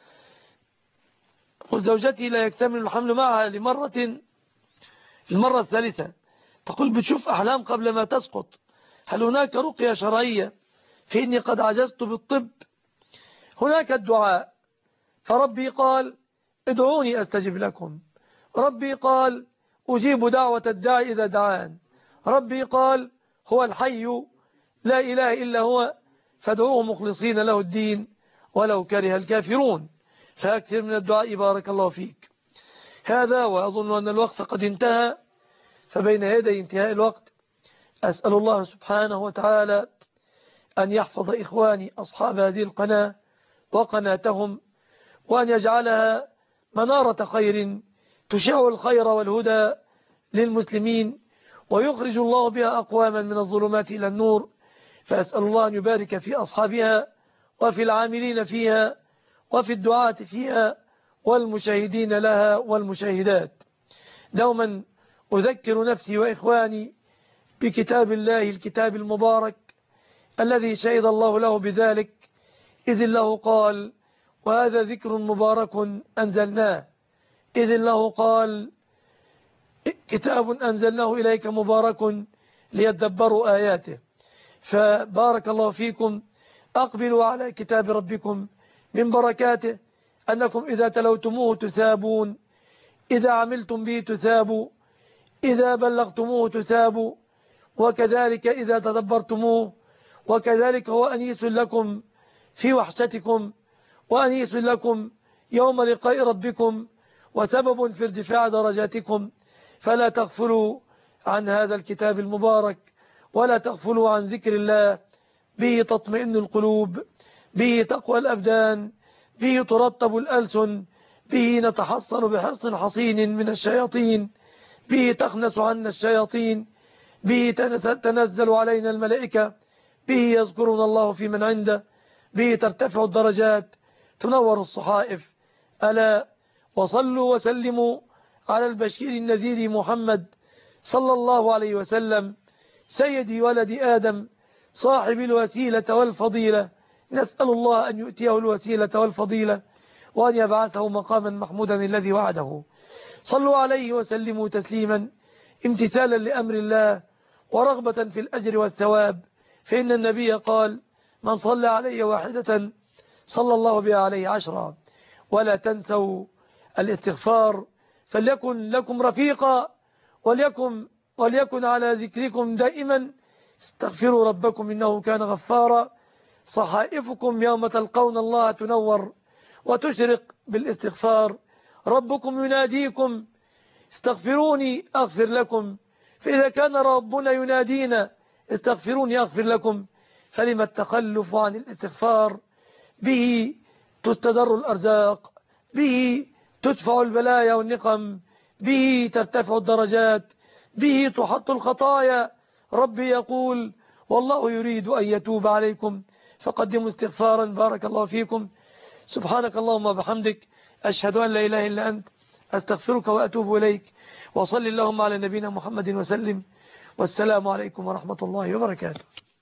قل زوجتي لا يكتمل الحمل معها المرة الثالثة، تقول بتشوف أحلام قبل ما تسقط، هل هناك رقية شرعية في إني قد عجزت بالطب؟ هناك الدعاء، فربي قال ادعوني أستجب لكم، ربي قال أجيب دعوة الداعي إذا دعان، ربي قال هو الحي لا إله إلا هو فادعوه مخلصين له الدين ولو كره الكافرون. فأكثر من الدعاء بارك الله فيك. هذا وأظن أن الوقت قد انتهى، فبين يدي انتهاء الوقت أسأل الله سبحانه وتعالى أن يحفظ إخواني أصحاب هذه القناة وقناتهم، وأن يجعلها منارة خير تشع الخير والهدى للمسلمين، ويخرج الله بها أقواما من الظلمات إلى النور. فأسأل الله أن يبارك في أصحابها وفي العاملين فيها وفي الدعاة فيها والمشاهدين لها والمشاهدات. دوما أذكر نفسي وإخواني بكتاب الله الكتاب المبارك الذي شهد الله له بذلك، إذ الله قال وهذا ذكر مبارك أنزلناه، إذ الله قال كتاب أنزلناه إليك مبارك ليدبروا آياته. فبارك الله فيكم، أقبلوا على كتاب ربكم من بركاته أنكم إذا تلوتموه تثابون، إذا عملتم به تثابوا، إذا بلغتموه تثابوا، وكذلك إذا تدبرتموه، وكذلك هو أنيس لكم في وحشتكم وأنيس لكم يوم لقاء ربكم وسبب في ارتفاع درجاتكم. فلا تغفلوا عن هذا الكتاب المبارك ولا تغفلوا عن ذكر الله، به تطمئن القلوب، به تقوى الأبدان، به ترطب الألسن، به نتحصن بحصن حصين من الشياطين، به تخنس عنا الشياطين، به تنزل علينا الملائكة، به يذكرنا الله في من عنده، به ترتفع الدرجات، تنور الصحائف. ألا وصلوا وسلموا على البشير النذير محمد صلى الله عليه وسلم، سيدي ولد آدم، صاحب الوسيلة والفضيلة. نسأل الله أن يؤتيه الوسيلة والفضيلة وأن يبعثه مقاما محمودا الذي وعده. صلوا عليه وسلموا تسليما، امتثالا لأمر الله ورغبة في الأجر والثواب، فإن النبي قال من صلى علي واحدة صلى الله بها عليه 10. ولا تنسوا الاستغفار، فليكن لكم رفيقا وليكن على ذكركم دائما. استغفروا ربكم إنه كان غفارا. صحائفكم يوم تلقون الله تنور وتشرق بالاستغفار. ربكم يناديكم استغفروني أغفر لكم، فإذا كان ربنا ينادينا استغفروني أغفر لكم، فلما التخلف عن الاستغفار؟ به تستدر الأرزاق، به تدفع البلايا والنقم، به ترتفع الدرجات، به تحط الخطايا. ربي يقول والله يريد أن يتوب عليكم فقدموا استغفارا. بارك الله فيكم. سبحانك اللهم وبحمدك أشهد أن لا إله إلا أنت أستغفرك وأتوب إليك. وصل اللهم على نبينا محمد وسلم. والسلام عليكم ورحمة الله وبركاته.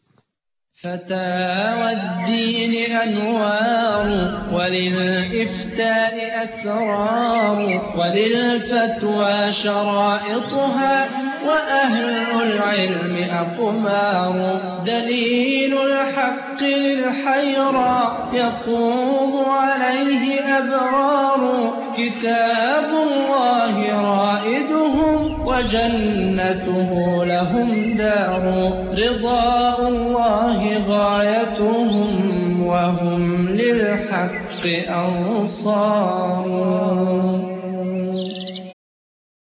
فتاوى الدين أنوار وللإفتاء أسرار وللفتوى شرائطها وأهل العلم أقمار. دليل الحق للحيرى يقوم عليه أبرار. كتاب الله رائدهم وجنته لهم دار. رضاء الله غايتهم وهم للحق أنصار.